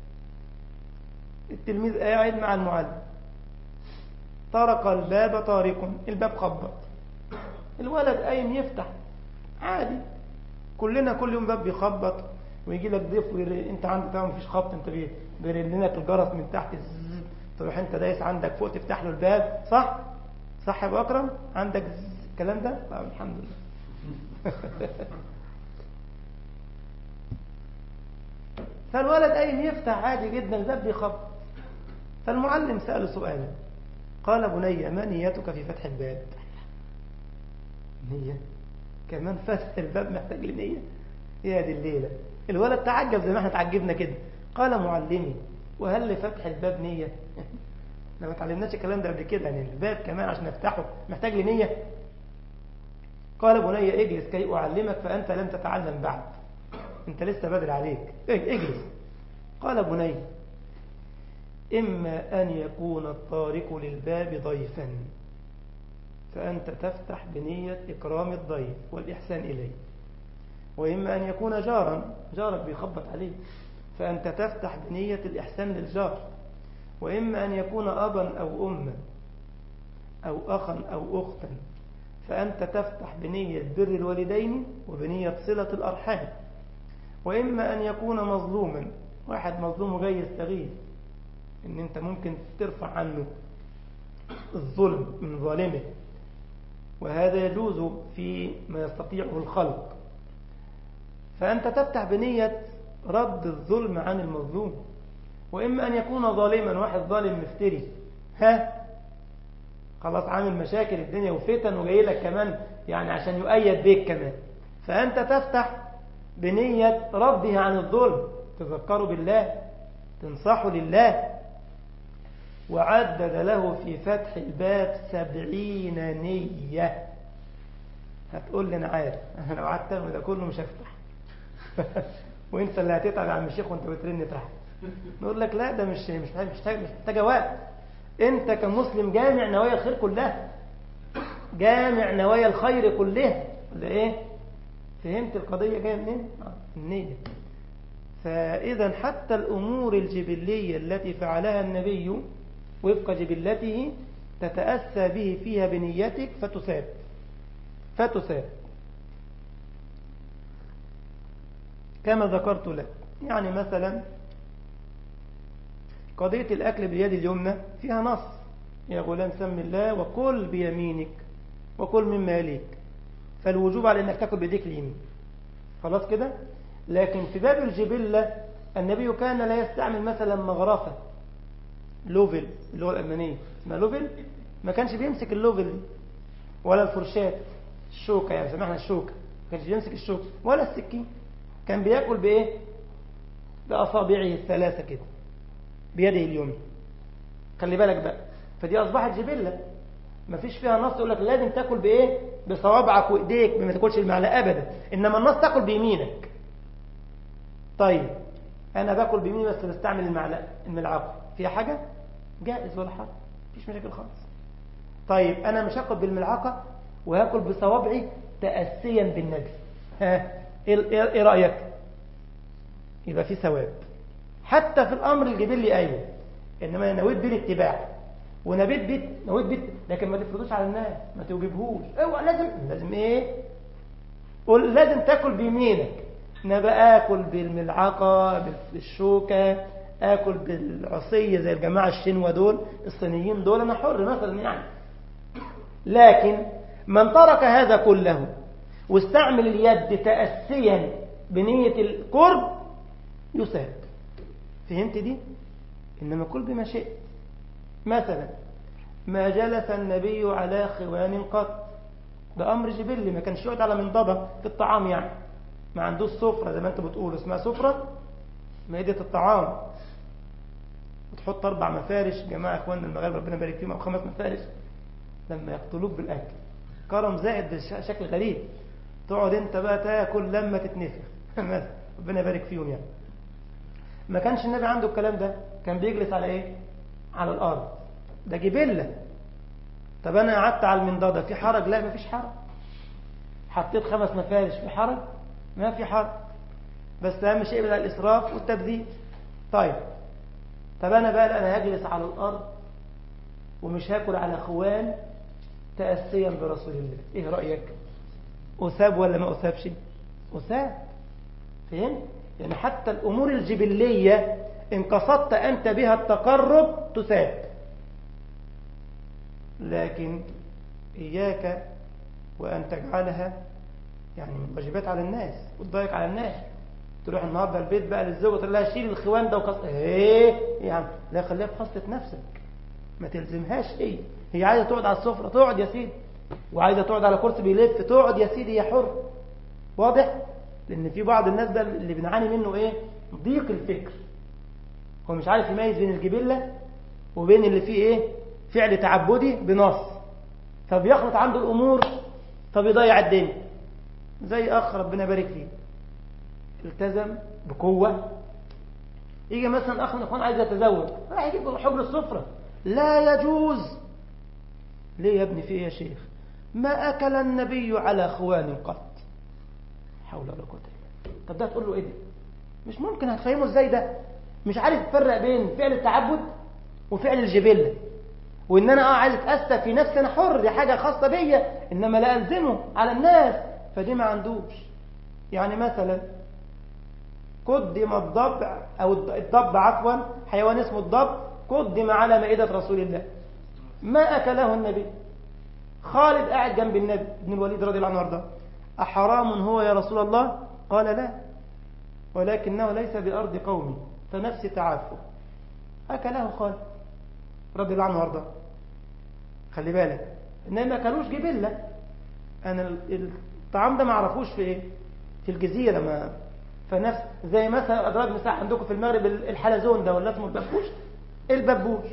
التلميذ قاعد مع المعلم، طرق الباب طارق، الباب خبط، الولد قايم يفتح عادي. كلنا كل يوم باب بيخبط ويجي لك ضيف ويري... انت عندك طبعا مفيش خبط، انت بيرن لك الجرس من تحت، تروح انت دايس عندك فوق تفتح له الباب. صح صح يا ابو اكرم؟ عندك الكلام ده؟ طيب الحمد لله. فالولد قايم يفتح عادي جدا، الباب بيخبط. فالمعلم سأله سؤالا، قال بني ما نيتك في فتح الباب؟ نية؟ كمان فتح الباب محتاج لنية؟ يا دي الليلة. الولد تعجب زي ما احنا تعجبنا كده. قال معلمي وهل لفتح الباب نية؟ لما تعلمناش الكلام ده قبل كده، يعني الباب كمان عشان نفتحه محتاج لنية؟ قال بني اجلس كي أعلمك فأنت لم تتعلم بعد، انت لسه بدري عليك، اجلس. قال بني إما أن يكون الطارق للباب ضيفا فأنت تفتح بنية إكرام الضيف والإحسان إليه، وإما أن يكون جارا، جارك بيخبط عليه، فأنت تفتح بنية الإحسان للجار. وإما أن يكون أبا أو أما أو أخا أو أختا، فأنت تفتح بنية بر الوالدين وبنية صلة الأرحام. وإما أن يكون مظلوما، واحد مظلوم جاي يستغيث، إن أنت ممكن ترفع عنه الظلم من ظالمه، وهذا يجوز في ما يستطيعه الخلق، فأنت تفتح بنية رد الظلم عن المظلوم. وإما أن يكون ظالما، واحد ظالم مفتري، ها خلاص عامل مشاكل الدنيا وفتن وجاي لك كمان يعني عشان يؤيد بيك كمان، فأنت تفتح بنية رده عن الظلم، تذكروا بالله، تنصحوا لله. وعدد له في فتح الباب سبعين نية. هتقول لي أنا عارف، أنا لو قعدت أعمل ده كله مش هفتح وانت اللي هتتعب يا عم الشيخ وانت بترن تحت. نقول لك لا، ده مش مش محتاج مش محتاجه وقت. انت كمسلم جامع نوايا الخير كلها، جامع نوايا الخير كلها، ولا ايه؟ فهمت القضيه جايه منين؟ النيه. فاذا حتى الامور الجبليه التي فعلها النبي وفق جبلته تتاسى به فيها بنيتك فتثاب فتثاب كما ذكرت لك. يعني مثلا قضية الأكل باليد اليمنى فيها نص: يا غلام سم الله وكل بيمينك وكل مما يليك، فالوجوب على أنك تأكل بيديك اليمين، خلاص كده. لكن في باب الجبلة النبي كان لا يستعمل مثلا مغرفة لوفل، اللغة الألمانية اسمها لوفل، ما كانش بيمسك اللوفل دي ولا الفرشات الشوكة، يعني سمعنا الشوكة، ما كانش بيمسك الشوكة ولا السكين، كان بيأكل بإيه؟ بأصابعه الثلاثة كده بيده اليمنى. خلي بالك بقى، فدي أصبحت جبلة ما فيش فيها نص يقول لك لازم تأكل بإيه؟ بصوابعك وإيديك، ما تاكلش المعلقة أبدا، إنما النص تأكل بيمينك. طيب أنا باكل بيميني بس بستعمل المعلقة الملعقة، فيها حاجة؟ جائز ولا حاجة، مفيش مشاكل خالص. طيب أنا مش هاكل بالملعقة وهاكل بصوابعي تأسيا بالنبي، ها إيه رأيك؟ يبقى في ثواب حتى في الأمر الجبلي، أيوه، إنما نويت بيه الاتباع ونبيت بيه نويت بيه، لكن ما تفرضوش على الناس، ما توجبهوش. اوعى لازم لازم ايه؟ قول لازم تاكل بيمينك. انا بقى اكل بالملعقه بالشوكه، اكل بالعصيه زي الجماعه الشنوه دول الصينيين دول، انا حر مثلا يعني. لكن من ترك هذا كله واستعمل اليد تأسيا بنية القرب يثاب. فهمت دي؟ إنما كل بما شئت. مثلا ما جلس النبي على خوان قط، ده أمر جبلي، ما كانش يقعد على منضبة في الطعام، يعني ما عندوش سفرة زي ما أنت بتقول اسمها سفرة، مائدة الطعام، وتحط أربع مفارش. جماعة إخواننا المغاربة ربنا يبارك فيهم، أو خمس مفارش لما يقتلوك بالأكل، كرم زائد بشكل غريب، تقعد أنت بقى تاكل لما تتنفخ ربنا يبارك فيهم. يعني ما كانش النبي عنده الكلام ده، كان بيجلس على إيه؟ على الأرض، ده جبلة. طب أنا قعدت على المنضدة في حرج؟ لا، ما فيش حرج. حطيت خمس مفارش في حرج؟ ما في حرج، بس أهم شيء بدأ الإسراف والتبذير. طيب طب أنا بقى أنا هجلس على الأرض ومش هاكل على خوان تأسيا برسول الله، إيه رأيك؟ أثاب ولا ما أثابش؟ أثاب. فهمت؟ يعني حتى الأمور الجبلية إن قصدت أنت بها التقرب تثاب، لكن إياك وأن تجعلها يعني من واجبات على الناس وتضايق على الناس. تروح النهارده البيت بقى للزوجة تقول لها شيل الخوان ده وقص ايه يعني، لا خليها في خاصة نفسك، ما تلزمهاش. ايه هي عايزة تقعد على السفرة تقعد يا سيدي، وعايزة تقعد على كرسي بيلف تقعد يا سيدي، هي حر. واضح؟ لأن في بعض الناس بقى اللي بنعاني منه ايه؟ ضيق الفكر، هو مش عارف يميز بين الجبلة وبين اللي فيه ايه؟ فعل تعبدي بنص، فبيخلط عنده الأمور فبيضيع الدنيا. زي أخ ربنا يبارك فيه التزم بقوة، يجي مثلا أخ من الأخوان عايز يتزوج، راح يجيب حجر السفرة، لا يجوز. ليه يا ابني؟ في ايه يا شيخ؟ ما أكل النبي على خوان قط. حول ولا قوة إلا بالله. طب ده تقول له ايه ده؟ مش ممكن، هتفهمه ازاي ده؟ مش عارف يفرق بين فعل التعبد وفعل الجبلة، وإن أنا آه عايز أتأسف في نفسي أنا حر، دي حاجة خاصة بيا، إنما لا ألزمه على الناس، فدي ما عندوش. يعني مثلا قدم الضبع أو الضب عفوا، حيوان اسمه الضب، قدم على مائدة رسول الله، ما أكله النبي. خالد قاعد جنب النبي بن الوليد رضي الله عنه وارضاه، أحرام هو يا رسول الله؟ قال لا، ولكنه ليس بأرض قومي فنفسي تعافه. أكله خالد رضي الله عنه وارضاه. خلي بالك إنما ما كانوش جبلة، أنا الطعام ده ما عرفوش في إيه، في الجزيرة، ما فنفس زي مثلا أضرب مثال عندكم في المغرب الحلزون ده، ولا اسمه الببوش، الببوش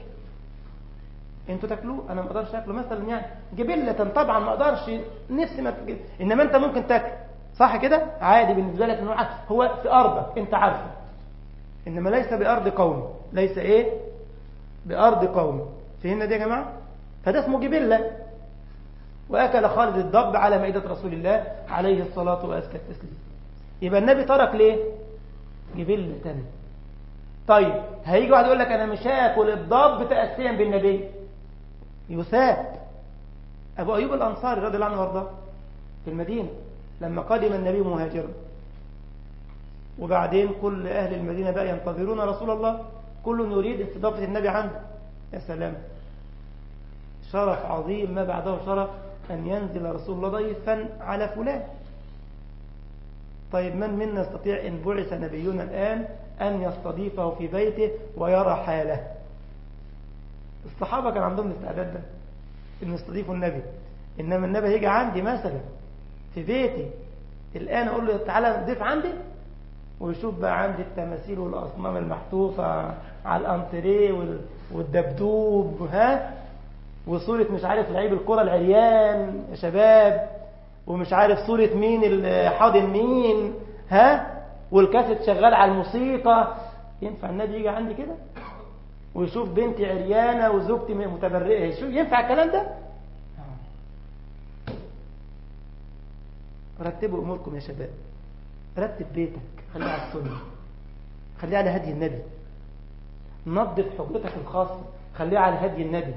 انتوا تاكلوه، انا ما اقدرش اكله مثلا، يعني جبلة طبعا ما اقدرش، نفسي ما تجي. انما انت ممكن تاكل، صح كده، عادي بالنسبه لك، انه هو في ارضك انت عارفه، انما ليس بارض قوم، ليس ايه بارض قوم. فهمنا دي يا جماعه؟ فده اسمه جبلة. واكل خالد الضب على مائده رسول الله عليه الصلاه وازكى التسليم. يبقى النبي ترك ليه؟ جبلة تاني. طيب هيجي واحد يقول لك انا مش هاكل الضب تاسيا بالنبي، يثاب. أبو أيوب الأنصاري رضي الله عنه وارضاه في المدينة لما قدم النبي مهاجرا، وبعدين كل أهل المدينة بقى ينتظرون رسول الله، كل يريد استضافة النبي عنده. يا سلام، شرف عظيم ما بعده شرف أن ينزل رسول الله ضيفا على فلان. طيب من منا يستطيع إن بعث نبينا الآن أن يستضيفه في بيته ويرى حاله؟ الصحابة كان عندهم الاستعداد ده إن يستضيفوا النبي، إنما النبي هيجي عندي مثلا في بيتي الآن أقول له تعالى ضيف عندي، ويشوف بقى عندي التماثيل والأصنام المحطوطة على الأنتريه والدبدوب، ها، وصورة مش عارف لعيب الكرة العريان يا شباب، ومش عارف صورة مين الحاضن مين، ها، والكاسيت شغال على الموسيقى. ينفع النبي يجي عندي كده ويشوف بنتي عريانة وزوجتي متبرئة؟ شو ينفع الكلام ده؟ رتبوا أموركم يا شباب، رتب بيتك، خليه على السنة، خليه على هدي النبي، نظف حجرتك الخاصة، خليه على هدي النبي.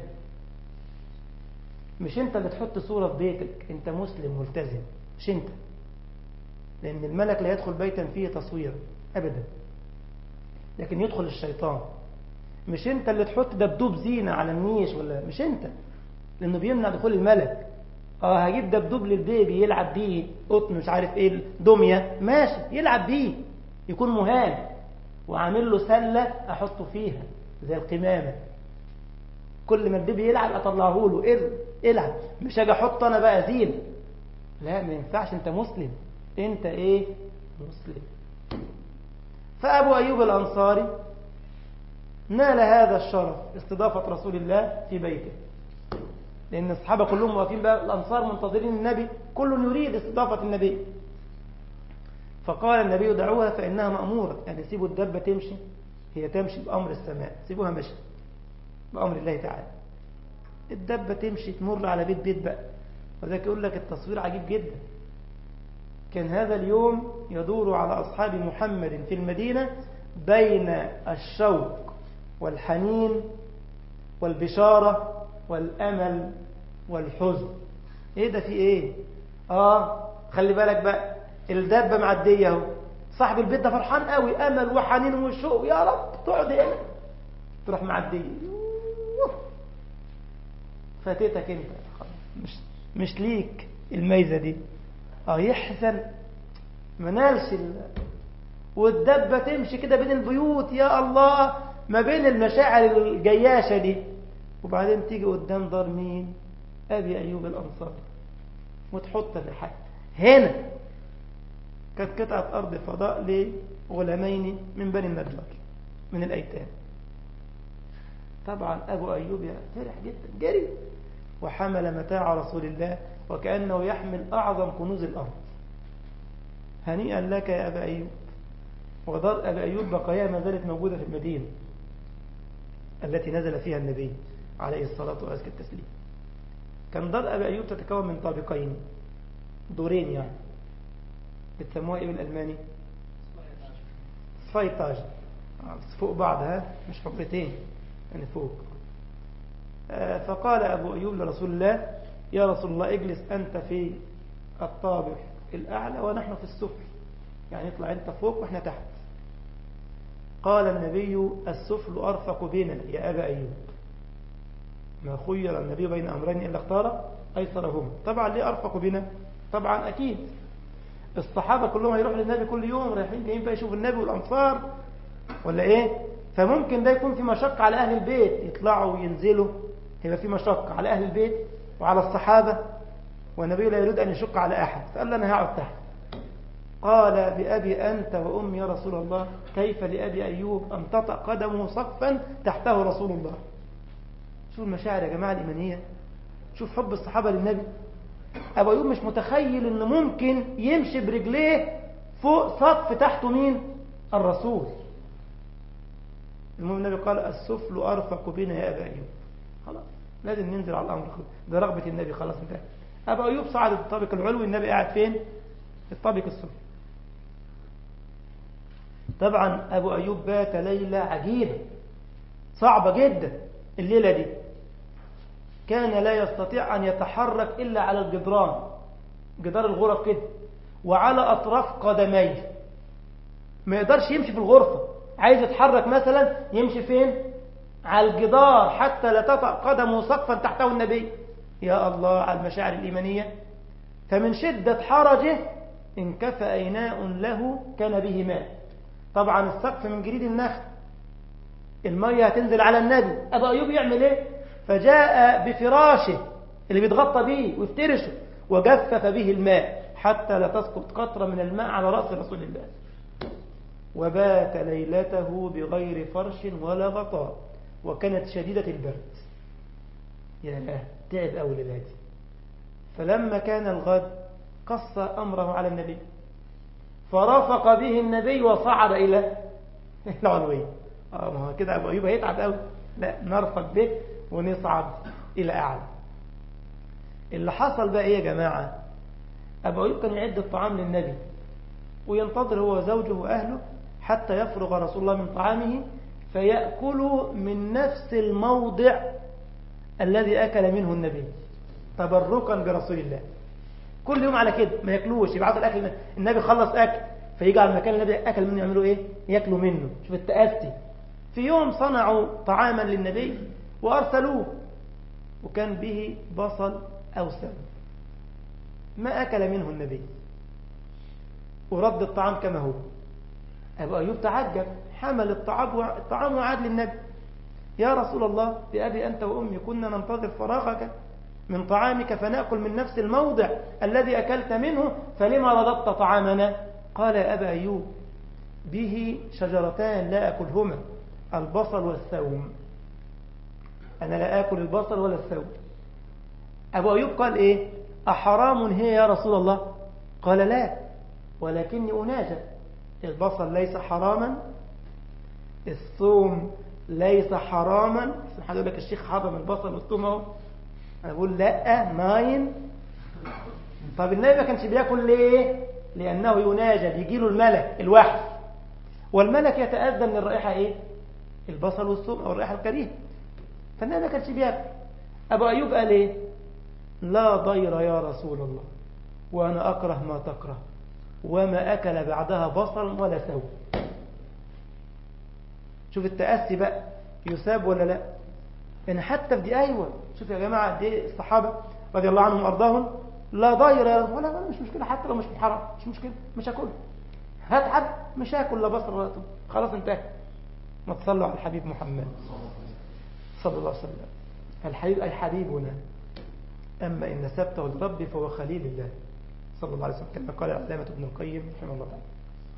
مش انت اللي تحط صورة في بيتك، انت مسلم ملتزم، مش انت، لأن الملك لا يدخل بيتا فيه تصوير أبدا، لكن يدخل الشيطان. مش انت اللي تحط دبدوب زينة على النيش، ولا مش انت، لأنه بيمنع دخول الملك. اه هجيب دبدوب للبيبي يلعب بيه، قطن مش عارف ايه، دمية، ماشي يلعب بيه، يكون مهان، وعامل له سلة احطه فيها زي القمامة، كل ما البيبي يلعب اطلعه له، إيه العب، مش هاجي احط انا بقى زينة، لا ما ينفعش، انت مسلم، انت ايه مسلم. فأبو أيوب الأنصاري نال هذا الشرف، استضافة رسول الله في بيته، لأن الصحابة كلهم واقفين بقى، الأنصار منتظرين النبي، كل يريد استضافة النبي. فقال النبي دعوها فإنها مأمورة، يعني سيبوا الدبة تمشي، هي تمشي بأمر السماء، سيبوها مشي بأمر الله تعالى. الدبة تمشي تمر على بيت بيت بقى. وذلك يقول لك التصوير عجيب جدا. كان هذا اليوم يدور على أصحاب محمد في المدينة بين الشوق والحنين والبشارة والأمل والحزن. ايه ده، في ايه؟ اه خلي بالك بقى، الدابة معدية اهو، صاحب البيت ده فرحان قوي، امل وحنين وشوق، يا رب تقعد هنا، تروح معدية، فاتتك انت، مش مش ليك الميزة دي. اه يحزن، منالش ال... والدبة تمشي كده بين البيوت، يا الله، ما بين المشاعر الجياشة دي، وبعدين تيجي قدام دار مين؟ أبي أيوب الأنصاري، وتحط الرحال هنا. كانت قطعة أرض فضاء لغلامين من بني النجار من الأيتام. طبعا أبو أيوب فرح جدا، جري وحمل متاع رسول الله وكأنه يحمل أعظم كنوز الأرض. هنيئا لك يا أبا أيوب. ودار أبا أيوب بقايا ما زالت موجودة في المدينة التي نزل فيها النبي عليه الصلاة وأزكى التسليم. كان دار أبا أيوب تتكون من طابقين، دورين يعني، بتسموها إيه بالألماني؟ سفايتاج، بس فوق بعض، ها، مش حجرتين، يعني فوق. فقال أبو أيوب لرسول الله: يا رسول الله اجلس أنت في الطابق الأعلى ونحن في السفل، يعني اطلع أنت فوق وإحنا تحت. قال النبي: السفل أرفق بنا يا أبا أيوب. ما خير النبي بين أمرين إلا اختار أيسرهما. طبعا ليه أرفق بنا؟ طبعا أكيد الصحابة كلهم هيروحوا للنبي كل يوم، رايحين جايين بقى يشوفوا النبي والأنصار ولا إيه؟ فممكن ده يكون في مشقة على أهل البيت، يطلعوا وينزلوا، هيبقى في مشقة على أهل البيت وعلى الصحابة، والنبي لا يريد أن يشق على أحد، فقال له: أنا هقعد تحت. قال: بأبي أنت وأمي يا رسول الله، كيف لأبي أيوب أن تطأ قدمه سقفا تحته رسول الله؟ شوف المشاعر يا جماعة الإيمانية، شوف حب الصحابة للنبي. أبو أيوب مش متخيل أنه ممكن يمشي برجليه فوق سقف تحته مين؟ الرسول. المهم النبي قال: السفل أرفق بنا يا أبا أيوب. خلاص لازم ننزل على الأمر، ده رغبة النبي، خلاص انتهى. أبو أيوب صعد الطابق العلوي، النبي قاعد فين؟ في الطابق السفلي. طبعا أبو أيوب بات ليلة عجيبة صعبة جدا. الليلة دي كان لا يستطيع أن يتحرك إلا على الجدران، جدار الغرف كده، وعلى أطراف قدميه. ما يقدرش يمشي في الغرفة، عايز يتحرك مثلا يمشي فين؟ على الجدار حتى لا تطأ قدمه سقفا تحته النبي. يا الله على المشاعر الإيمانية. فمن شدة حرجه انكفأ إناء له كان به ماء. طبعا السقف من جريد النخل، المية هتنزل على النبي. أبو أيوب يعمل إيه؟ فجاء بفراشه اللي بيتغطى به ويفترشه وجفف به الماء حتى لا تسقط قطرة من الماء على رأس رسول الله. وبات ليلته بغير فرش ولا غطاء، وكانت شديدة البرد. يا الله تعب أول ليلة. فلما كان الغد قص أمره على النبي، فرافق به النبي وصعد إلى العلوية. اه ما هو كده أبو أيوب هيتعب أوي، لا نرفق به ونصعد إلى أعلى. اللي حصل بقى إيه يا جماعة؟ أبو أيوب كان يعد الطعام للنبي وينتظر هو وزوجه وأهله حتى يفرغ رسول الله من طعامه، فيأكلوا من نفس الموضع الذي أكل منه النبي تبركا برسول الله. كل يوم على كده ما يأكلوش، يبعثوا الأكل. النبي خلص أكل فيجي على المكان النبي أكل منه يعملوا إيه؟ يأكلوا منه. شوف التأسي. في يوم صنعوا طعاما للنبي وأرسلوه، وكان به بصل أو سم، ما أكل منه النبي ورد الطعام كما هو. أبو أيوب تعجب، حمل الطعام وعاد للنبي: يا رسول الله، بأبي أنت وأمي كنا ننتظر فراغك من طعامك فنأكل من نفس الموضع الذي أكلت منه، فلما رددت طعامنا؟ قال: يا أبا أيوب، به شجرتان لا أكلهما، البصل والثوم. أنا لا أكل البصل ولا الثوم. أبو أيوب قال إيه؟ أحرام هي يا رسول الله؟ قال: لا، ولكني أناجى. البصل ليس حراما، الثوم ليس حراما. حد يقول لك الشيخ حرم البصل والثوم اهو. أنا بقول لا، ناين. طب النبي ما كانش بياكل ليه؟ لأنه يناجى، بيجي له الملك الوحي، والملك يتأذى من الرائحة إيه؟ البصل والثوم أو الرائحة الكريهة. فالنبي ما كانش بياكل. أبو أيوب قال إيه؟ لا ضير يا رسول الله، وأنا أكره ما تكره، وما أكل بعدها بصل ولا ثوم. شوف التأسي بقى، يساب ولا لا؟ يعني حتى في دي أيوة. شوف يا جماعة دي الصحابة رضي الله عنهم وأرضاهم، لا ضير يا رسول الله، ولا مش مشكلة، حتى لو مش محرم مش مشكلة، مش هاكل، هتعب، مش هاكل لا بصل ولا ثوم، خلاص انتهى. ما تصلوا على الحبيب محمد صلى الله عليه وسلم. الحبيب أي حبيبنا، أما إن نسبته للرب فهو خليل الله صلى الله عليه وسلم، كما قال العلامة ابن القيم رحمه الله تعالى.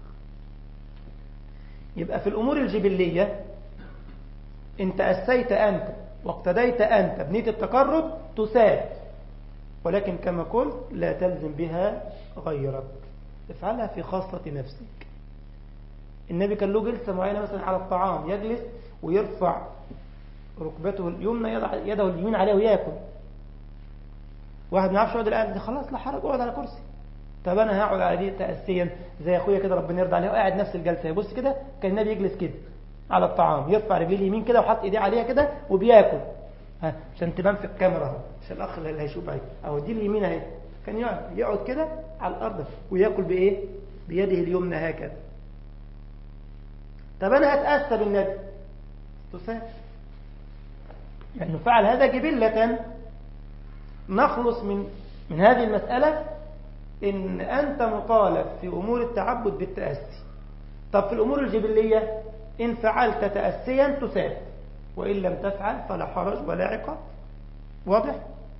يبقى في الأمور الجبلية إن تأسيت أنت واقتديت أنت بنية التقرب تساد، ولكن كما قلت لا تلزم بها غيرك، افعلها في خاصة نفسك. النبي كان له جلسة معينة مثلا على الطعام، يجلس ويرفع ركبته اليمنى، يضع يده اليمين عليه ويأكل. واحد ما يعرفش يقعد الآن ده، خلاص لا حرج، اقعد على كرسي. طب أنا هقعد على دي تأسيا زي أخويا كده ربنا يرضى عليه، وقاعد نفس الجلسة، يبص كده كان النبي يجلس كده، على الطعام، يرفع رجليه اليمين كده وحط ايديه عليها كده وبياكل، ها عشان تبان في الكاميرا اهو، عشان الاخ اللي هيشوف عليك اهو، دي اليمين اهي، كان يقعد يقعد كده على الارض وياكل بايه؟ بيده اليمنى هكذا. طب انا هتأسى بالنبي، تسافر لانه يعني فعل هذا جبلة. نخلص من من هذه المسألة ان انت مطالب في امور التعبد بالتأسي. طب في الامور الجبلية ان فعلت تأسيا تسافر، وان لم تفعل فلا حرج ولا عقاب. واضح؟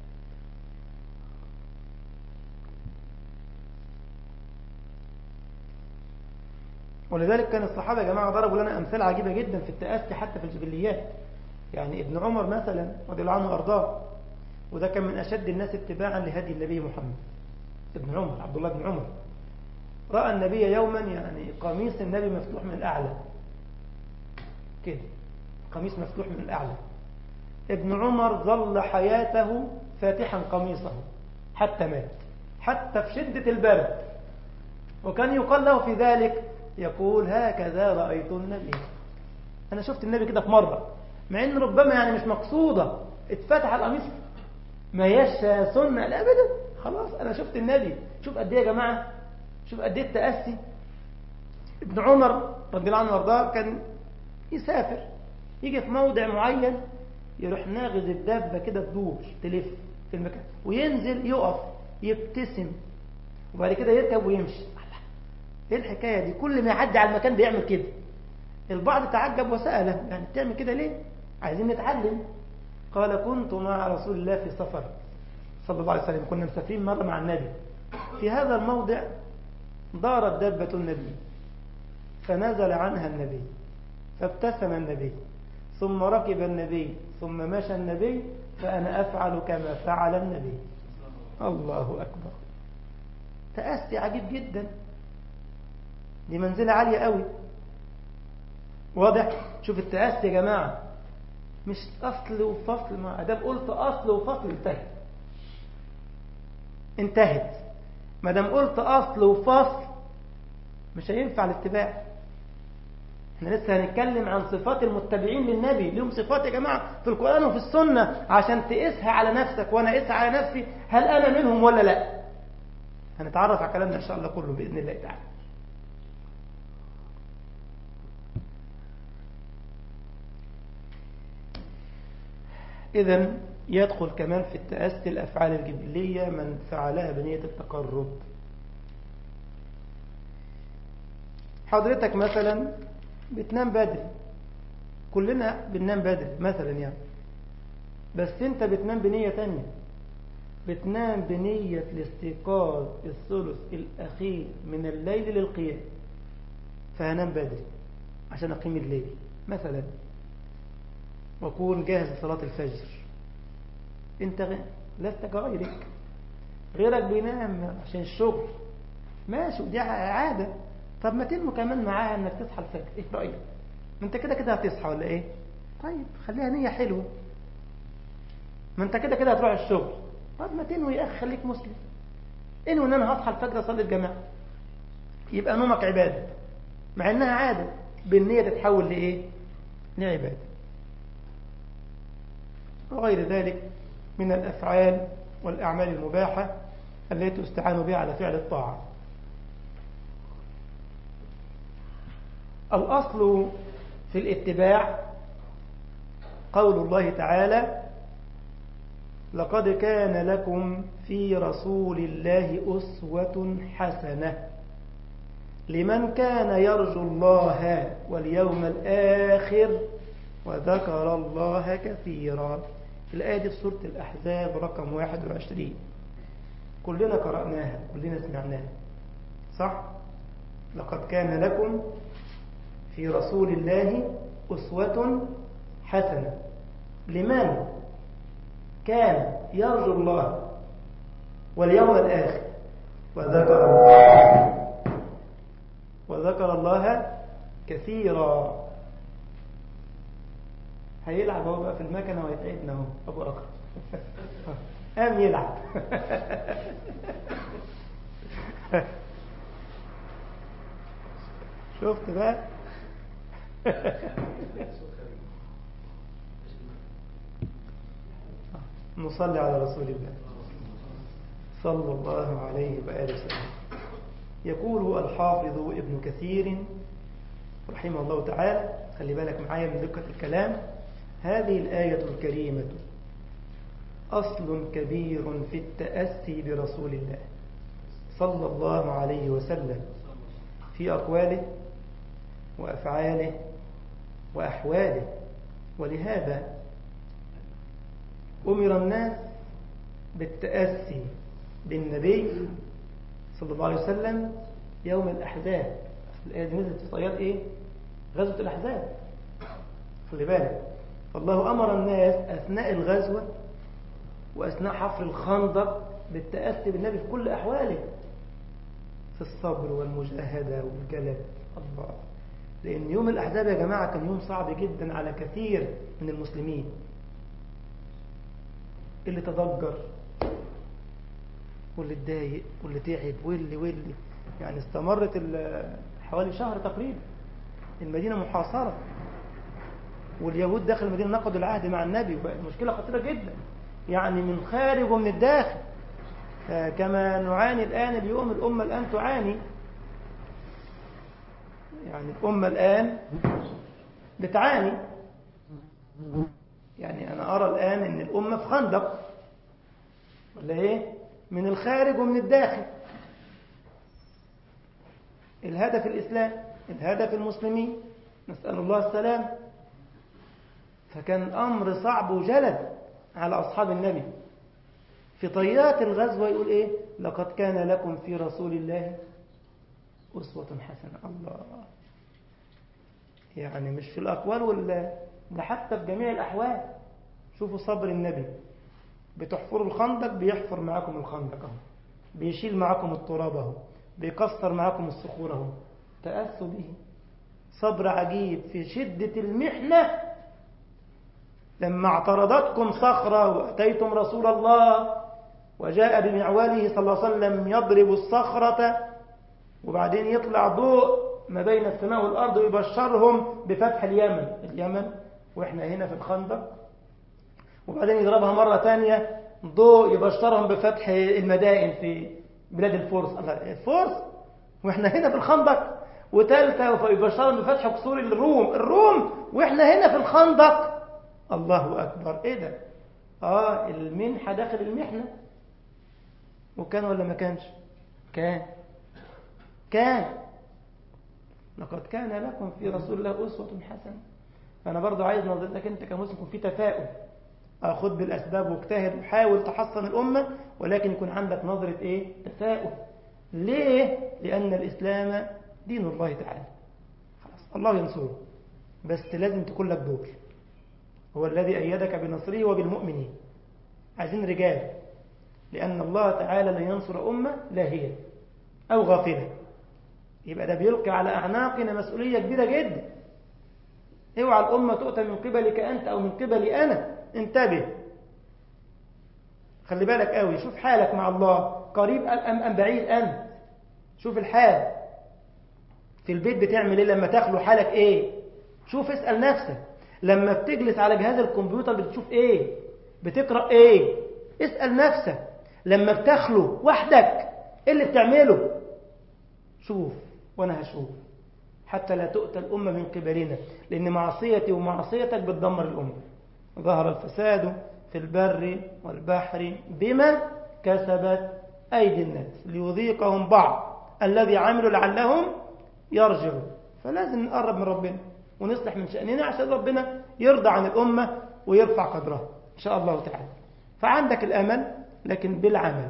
ولذلك كان الصحابة يا جماعة ضربوا لنا أمثال عجيبة جدا في التأسي حتى في الجبليات. يعني ابن عمر مثلا رضي الله عنه وأرضاه، وده كان من أشد الناس اتباعا لهدي النبي محمد. ابن عمر عبد الله بن عمر رأى النبي يوما يعني قميص النبي مفتوح من الأعلى كده، قميص مفتوح من الأعلى. ابن عمر ظل حياته فاتحا قميصه حتى مات، حتى في شدة البرد، وكان يقال له في ذلك يقول هكذا رأيت النبي. أنا شفت النبي كده في مرة، مع أن ربما يعني مش مقصودة، اتفتح القميص ما هيش سنة لا أبدا، خلاص أنا شفت النبي. شوف قد إيه يا جماعة، شوف قد إيه التأسي. ابن عمر رضي الله عنه وارضاه كان يسافر، يجي في موضع معين يروح ناغز الدابة كده تدور تلف في المكان، وينزل يقف يبتسم، وبعد كده يركب ويمشي. ايه الحكاية دي؟ كل ما يعدي على المكان بيعمل كده. البعض تعجب وسأله يعني بتعمل كده ليه؟ عايزين نتعلم. قال كنت مع رسول الله في سفر صلى الله عليه وسلم، كنا مسافرين مرة مع النبي، في هذا الموضع دارت دابة النبي فنزل عنها النبي فابتسم النبي ثم ركب النبي ثم مشى النبي، فأنا أفعل كما فعل النبي. الله أكبر، تأسي عجيب جدا، دي منزلة عالية قوي. واضح؟ شوف التأسي يا جماعة مش أصل وفصل، ما أدام قلت أصل وفصل انتهت انتهت ما دام قلت أصل وفصل مش هينفع الاتباع. احنا لسه هنتكلم عن صفات المتبعين للنبي، لهم صفات يا جماعة في القرآن وفي السنة عشان تقيسها على نفسك وأنا أقيسها على نفسي، هل أنا منهم ولا لا؟ هنتعرف على كلامنا إن شاء الله كله بإذن الله تعالى. إذن يدخل كمان في التأسي الأفعال الجبلية من فعلها بنية التقرب. حضرتك مثلا بتنام بدري، كلنا بننام بدري مثلا يعني، بس انت بتنام بنية تانية، بتنام بنية الاستيقاظ الثلث الأخير من الليل للقيام، فهنام بدري عشان أقيم الليل مثلا وأكون جاهز لصلاة الفجر. انت لست كغيرك، غيرك بينام عشان الشغل ماشي ودي عادة، طب ما تنمو كمان معاها انك تصحى الفجر، ايه رأيك؟ ما انت كده كده هتصحى ولا ايه؟ طيب خليها نية حلوة، ما انت كده كده هتروح الشغل، طب ما تنوي يا اخي، خليك مسلم، انوي ان انا هصحى الفجر اصلي الجماعة، يبقى نومك عبادة، مع انها عادة بالنية تتحول لايه؟ لعبادة. وغير ذلك من الأفعال والأعمال المباحة التي تستعان بها على فعل الطاعة. الأصل في الاتباع قول الله تعالى لقد كان لكم في رسول الله أسوة حسنة لمن كان يرجو الله واليوم الآخر وذكر الله كثيرا. الآية دي في سورة الأحزاب رقم واحد وعشرين، كلنا قرأناها كلنا سمعناها صح؟ لقد كان لكم في رسول الله أسوة حسنة لمن كان يرجو الله واليوم الآخر وذكر الله وذكر الله كثيرا. هيلعب هو بقى في المكنة ويتعبنا اهو أبو أكرم قام يلعب شفت بقى نصلي على رسول الله صلى الله عليه وآله وسلم. يقول الحافظ ابن كثير رحمه الله تعالى، خلي بالك معايا من دقة الكلام، هذه الآية الكريمة أصل كبير في التأسي برسول الله صلى الله عليه وسلم في أقواله وأفعاله وأحواله. ولهذا أمر الناس بالتأسي بالنبي صلى الله عليه وسلم يوم الأحزاب. الآية دي نزلت في صياد إيه؟ غزوة الأحزاب. خلي بالك، فالله أمر الناس أثناء الغزوة وأثناء حفر الخندق بالتأسي بالنبي في كل أحواله، في الصبر والمجاهدة والجلد. الله، لأن يوم الأحزاب يا جماعة كان يوم صعب جدا على كثير من المسلمين، اللي تضجر واللي اتضايق واللي تعب واللي واللي يعني استمرت حوالي شهر تقريبا المدينة محاصرة، واليهود داخل المدينة نقضوا العهد مع النبي، وبقت مشكلة خطيرة جدا يعني من خارج ومن الداخل. كما نعاني الآن اليوم، الأمة الآن تعاني، يعني الأمة الآن بتعاني. يعني أنا أرى الآن أن الأمة في خندق، ولا إيه؟ من الخارج ومن الداخل. الهدف الإسلام، الهدف المسلمين، نسأل الله السلام. فكان أمر صعب وجلد على أصحاب النبي. في طيات الغزوة يقول إيه؟ لقد كان لكم في رسول الله أسوة حسنة. الله، يعني مش في الأقوال ولا ده حتى في جميع الأحوال. شوفوا صبر النبي، بتحفروا الخندق بيحفر معكم الخندق اهو، بيشيل معكم التراب اهو، بيكسر معكم الصخور اهو، تأسوا به. صبر عجيب في شدة المحنة. لما اعترضتكم صخرة وأتيتم رسول الله وجاء بمعواله صلى الله عليه وسلم يضرب الصخرة، وبعدين يطلع ضوء ما بين السماء والأرض ويبشرهم بفتح اليمن اليمن وإحنا هنا في الخندق، وبعدين يضربها مرة تانية ضوء يبشرهم بفتح المدائن في بلاد الفرس. الفرس وإحنا هنا في الخندق، وثالثة يبشرهم بفتح قصور الروم الروم وإحنا هنا في الخندق. الله أكبر، إيه ده؟ آه المنحة داخل المحنة. وكان ولا ما كانش؟ كان كان لقد كان لكم في رسول الله أسوة حسنة. فأنا برضو عايز نظرتك أنت كمسلم يكون في تفاؤل، أخذ بالأسباب واجتهد وحاول تحصن الأمة، ولكن يكون عندك نظرة إيه؟ تفاؤل. ليه؟ لأن الإسلام دين الله تعالى، خلاص الله ينصره، بس لازم تكون لك دور. هو الذي أيدك بنصره وبالمؤمنين. عايزين رجال، لأن الله تعالى لن ينصر أمة لاهية أو غافلة. يبقى ده بيلقي على أعناقنا مسؤولية كبيرة جدا. اوعى الأمة تؤتى من قبلك أنت أو من قبلي أنا. انتبه، خلي بالك قوي. شوف حالك مع الله، قريب أم أم بعيد أنت. شوف الحال في البيت بتعمل إيه لما تخلو، حالك إيه؟ شوف، اسأل نفسك. لما بتجلس على جهاز الكمبيوتر بتشوف إيه؟ بتقرأ إيه؟ اسأل نفسك. لما بتخلو وحدك إيه اللي بتعمله؟ شوف وأنا هشوف، حتى لا تؤتى الأمة من قبلنا، لأن معصيتي ومعصيتك بتدمر الأمة. ظهر الفساد في البر والبحر بما كسبت أيدي الناس ليذيقهم بعض الذي عملوا لعلهم يرجعون. فلازم نقرب من ربنا ونصلح من شأننا عشان ربنا يرضى عن الأمة ويرفع قدرها إن شاء الله تعالى. فعندك الأمل لكن بالعمل،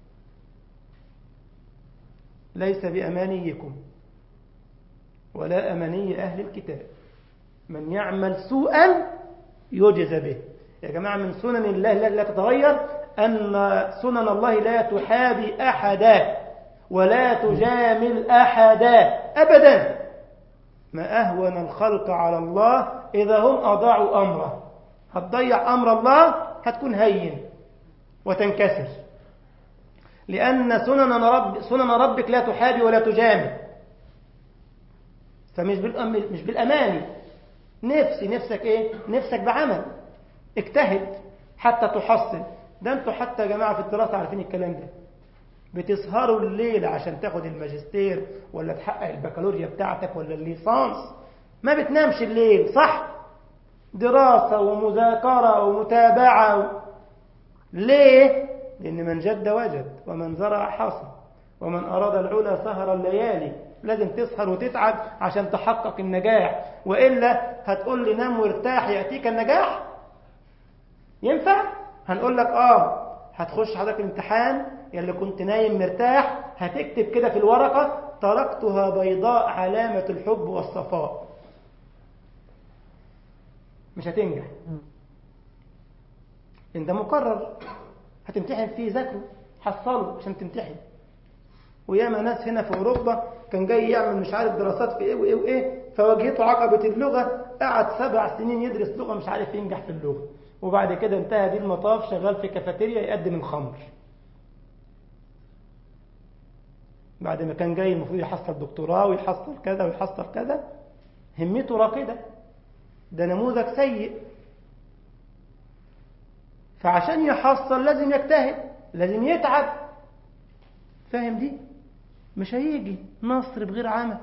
ليس بأمانيكم ولا أماني أهل الكتاب. من يعمل سوءا يجزى به. يا جماعة من سنن الله لا تتغير أن سنن الله لا تحابي أحدا ولا تجامل أحدا أبدا. ما أهون الخلق على الله إذا هم أضاعوا أمره. هتضيع أمر الله هتكون هين وتنكسر، لأن سنن, رب سنن ربك لا تحابي ولا تجامل. فمش مش بالأماني نفسي نفسك إيه؟ نفسك بعمل، اجتهد حتى تحصل. ده أنتوا حتى يا جماعة في الدراسة عارفين الكلام ده، بتسهروا الليل عشان تاخد الماجستير ولا تحقق البكالوريا بتاعتك ولا الليسانس، ما بتنامش الليل، صح؟ دراسة ومذاكرة ومتابعة. ليه؟ لأن من جد وجد ومن زرع حصد ومن أراد العلا سهر الليالي. لازم تسهر وتتعب عشان تحقق النجاح، وإلا هتقول لي نام وارتاح يأتيك النجاح؟ ينفع؟ هنقول لك آه هتخش حضرتك الامتحان يلي كنت نايم مرتاح، هتكتب كده في الورقة تركتها بيضاء علامة الحب والصفاء. مش هتنجح. إن ده مقرر هتمتحن فيه، ذاكره حصله عشان تمتحن. وياما ناس هنا في أوروبا كان جاي يعمل مش عارف دراسات في إيه وإيه وإيه، فواجهته عقبة اللغة، قعد سبع سنين يدرس لغة مش عارف ينجح في اللغة، وبعد كده انتهى بيه المطاف شغال في كافيتيريا يقدم الخمر، بعد ما كان جاي المفروض يحصل دكتوراه ويحصل كذا ويحصل كذا، همته راقدة. ده نموذج سيء. فعشان يحصل لازم يجتهد، لازم يتعب. فاهم دي؟ مش هيجي نصر بغير عمل،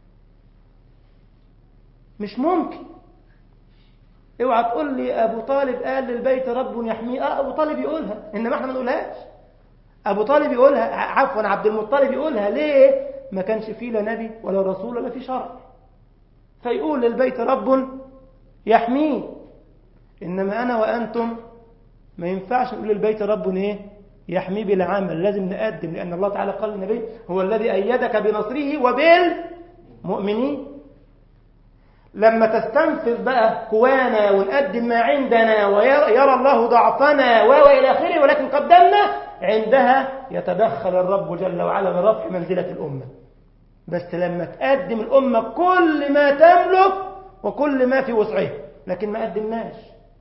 مش ممكن. اوعى تقول لي ابو طالب قال للبيت رب يحميه. اه ابو طالب يقولها، انما احنا ما نقولهاش. ابو طالب يقولها، عفوا عبد المطلب يقولها. ليه؟ ما كانش فيه لا نبي ولا رسول ولا في شرع، فيقول للبيت رب يحميه. انما انا وانتم ما ينفعش نقول للبيت رب ايه يحميه بالعمل، لازم نقدم، لان الله تعالى قال للنبي هو الذي ايدك بنصره وبالمؤمنين. لما تستنفذ بقى قوانا ونقدم ما عندنا ويرى الله ضعفنا والى اخره، ولكن قدمنا، عندها يتدخل الرب جل وعلا لرفع منزلة الأمة. بس لما تقدم الأمة كل ما تملك وكل ما في وسعها، لكن ما قدمناش،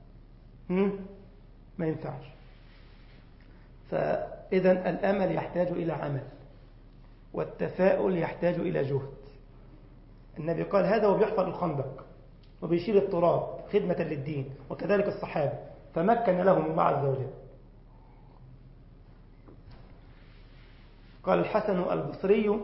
ما ينفعش. فإذا الأمل يحتاج إلى عمل، والتفاؤل يحتاج إلى جهد. النبي قال هذا وبيحفر الخندق وبيشيل التراب خدمة للدين، وكذلك الصحابة تمكن لهم الله عز وجل. قال الحسن البصري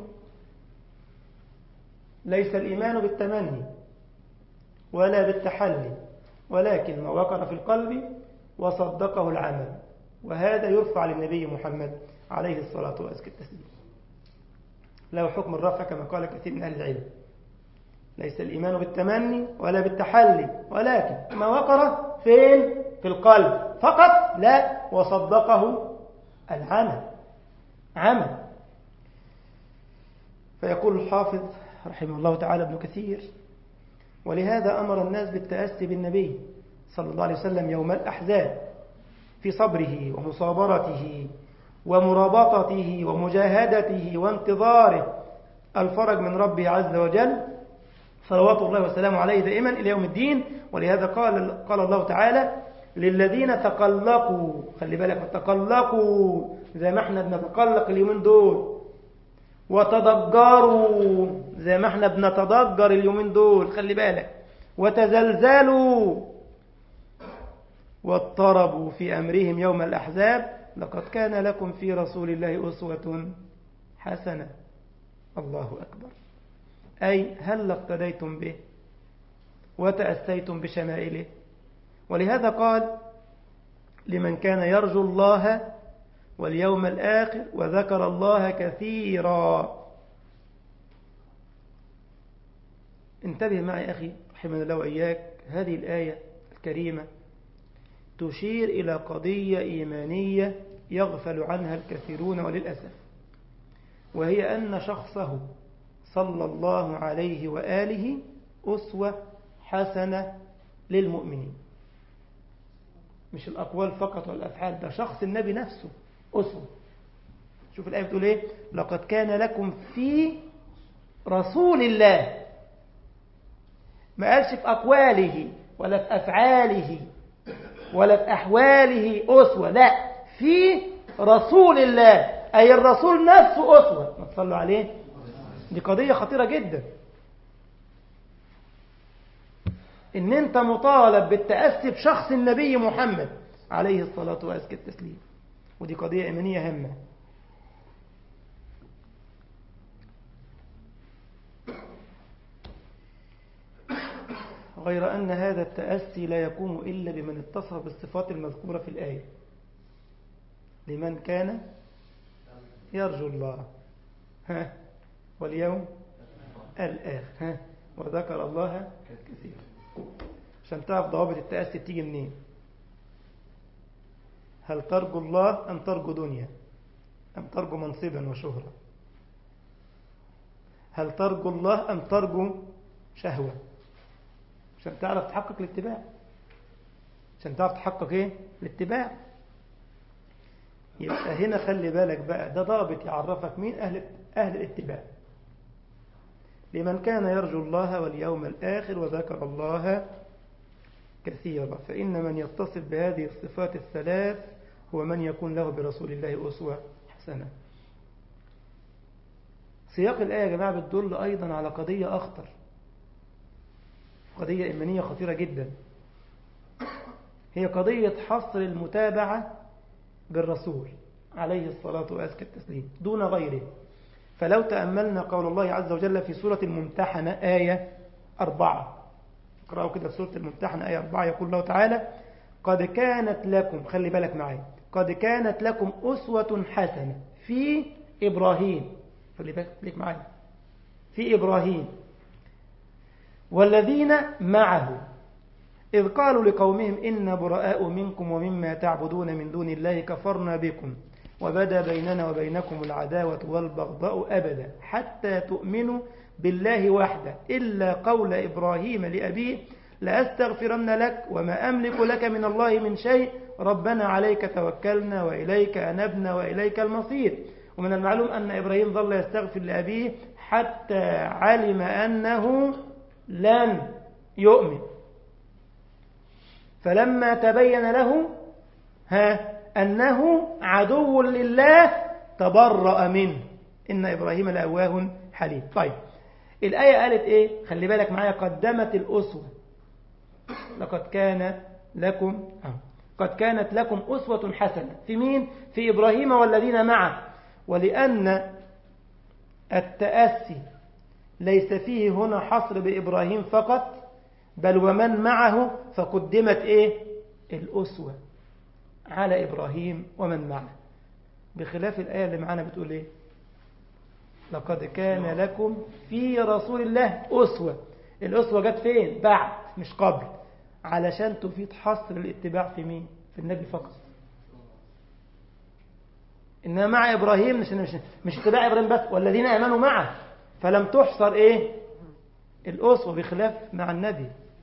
ليس الإيمان بالتمني ولا بالتحلي، ولكن ما وقر في القلب وصدقه العمل، وهذا يرفع للنبي محمد عليه الصلاة وأزكى التسليم. له حكم الرفع كما قال كثير من أهل العلم. ليس الإيمان بالتمني ولا بالتحلي، ولكن ما وقر فين؟ في القلب فقط، لا، وصدقه العمل، عمل. فيقول الحافظ رحمه الله تعالى ابن كثير: ولهذا أمر الناس بالتأسي بالنبي صلى الله عليه وسلم يوم الأحزاب في صبره ومصابرته ومرابطته ومجاهدته وانتظاره الفرج من ربه عز وجل صلوات الله وسلامه عليه دائما إلى يوم الدين. ولهذا قال قال الله تعالى: للذين تقلقوا، خلي بالك، تقلقوا زي ما احنا بنتقلق اليومين دول، وتضجروا زي ما احنا بنتضجر اليومين دول، خلي بالك، وتزلزلوا واضطربوا في أمرهم يوم الأحزاب، لقد كان لكم في رسول الله أسوة حسنة. الله أكبر. أي هل اقتديتم به وتأسيتم بشمائله. ولهذا قال: لمن كان يرجو الله واليوم الآخر وذكر الله كثيرا. انتبه معي أخي رحمنا الله وإياك، هذه الآية الكريمة تشير إلى قضية إيمانية يغفل عنها الكثيرون وللأسف، وهي أن شخصه صلى الله عليه وآله أسوة حسنة للمؤمنين. مش الأقوال فقط والأفعال، ده شخص النبي نفسه أسوة. شوف الآية بتقول إيه: لقد كان لكم في رسول الله. ما قالش في أقواله ولا في أفعاله ولا في أحواله أسوة، لا، في رسول الله، أي الرسول نفسه أسوة. ما تصلوا عليه. دي قضية خطيرة جدا. إن أنت مطالب بالتأسي بشخص النبي محمد عليه الصلاة وأزكى التسليم. ودي قضية إيمانية هامة. غير أن هذا التأسي لا يقوم إلا بمن اتصف بالصفات المذكورة في الآية. لمن كان يرجو الله ها واليوم الآخر ها وذكر الله كثيرا. عشان تعرف ضوابط التأسي تيجي منين. هل ترجو الله أم ترجو دنيا أم ترجو منصبا وشهرة؟ هل ترجو الله أم ترجو شهوة؟ عشان تعرف تحقق الاتباع. عشان تعرف تحقق ايه الاتباع. يبقى هنا خلي بالك بقى، ده ضابط يعرفك مين أهل أهل الاتباع. لمن كان يرجو الله واليوم الآخر وذكر الله كثيرا. فإن من يتصف بهذه الصفات الثلاث هو من يكون له برسول الله أسوة حسنة. سياق الآية يا جماعة بتدل أيضا على قضية أخطر، قضية إيمانية خطيرة جدا، هي قضية حصر المتابعة بالرسول عليه الصلاة وأزكى التسليم دون غيره. فلو تأملنا قول الله عز وجل في سورة الممتحنة آية أربعة، اقرأوا كده في سورة الممتحنة آية أربعة، يقول الله تعالى: قد كانت لكم، خلي بالك معي، قد كانت لكم أسوة حسنة في إبراهيم، خلي بالك معي، في إبراهيم والذين معه إذ قالوا لقومهم إنا براء منكم ومما تعبدون من دون الله كفرنا بكم وبدا بيننا وبينكم العداوة والبغضاء أبدا حتى تؤمنوا بالله وحده إلا قول إبراهيم لأبيه لأستغفرن لك وما أملك لك من الله من شيء ربنا عليك توكلنا وإليك أنبنا وإليك المصير. ومن المعلوم أن إبراهيم ظل يستغفر لأبيه حتى علم أنه لن يؤمن، فلما تبين له ها أنه عدو لله تبرأ منه إن إبراهيم لأواه حليم. طيب الآية قالت إيه؟ خلي بالك معايا، قدمت الأسوة، لقد كان لكم آه. قد كانت لكم أسوة حسنة في مين؟ في إبراهيم والذين معه. ولأن التأسي ليس فيه هنا حصر بإبراهيم فقط بل ومن معه، فقدمت إيه؟ الأسوة على إبراهيم ومن معه، بخلاف الآية اللي معنا بتقول إيه؟ لقد كان لكم في رسول الله أسوة. الأسوة جت فين؟ بعد مش قبل، علشان تفيد حصر الاتباع في مين؟ في النبي فقط. إنما مع إبراهيم مش, مش, مش اتباع إبراهيم بس، والذين آمنوا معه، فلم تحصر إيه؟ الأسوة، بخلاف مع النبي.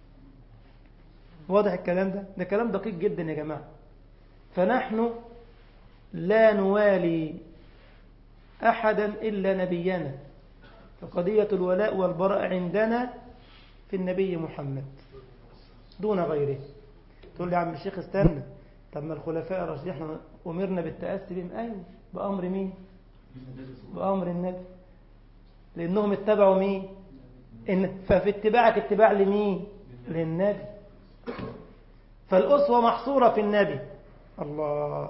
واضح الكلام ده؟ ده كلام دقيق جدا يا جماعة. فنحن لا نوالي أحدا إلا نبينا، فقضية الولاء والبراء عندنا في النبي محمد دون غيره. تقول لي يا عم الشيخ استنى، طب ما الخلفاء الراشدين احنا أمرنا بالتأسي بهم. أيوة، بأمر مين؟ بأمر النبي، لأنهم اتبعوا مين؟ إن ففي اتباعك اتباع لمين؟ للنبي. فالأسوة محصورة في النبي. الله.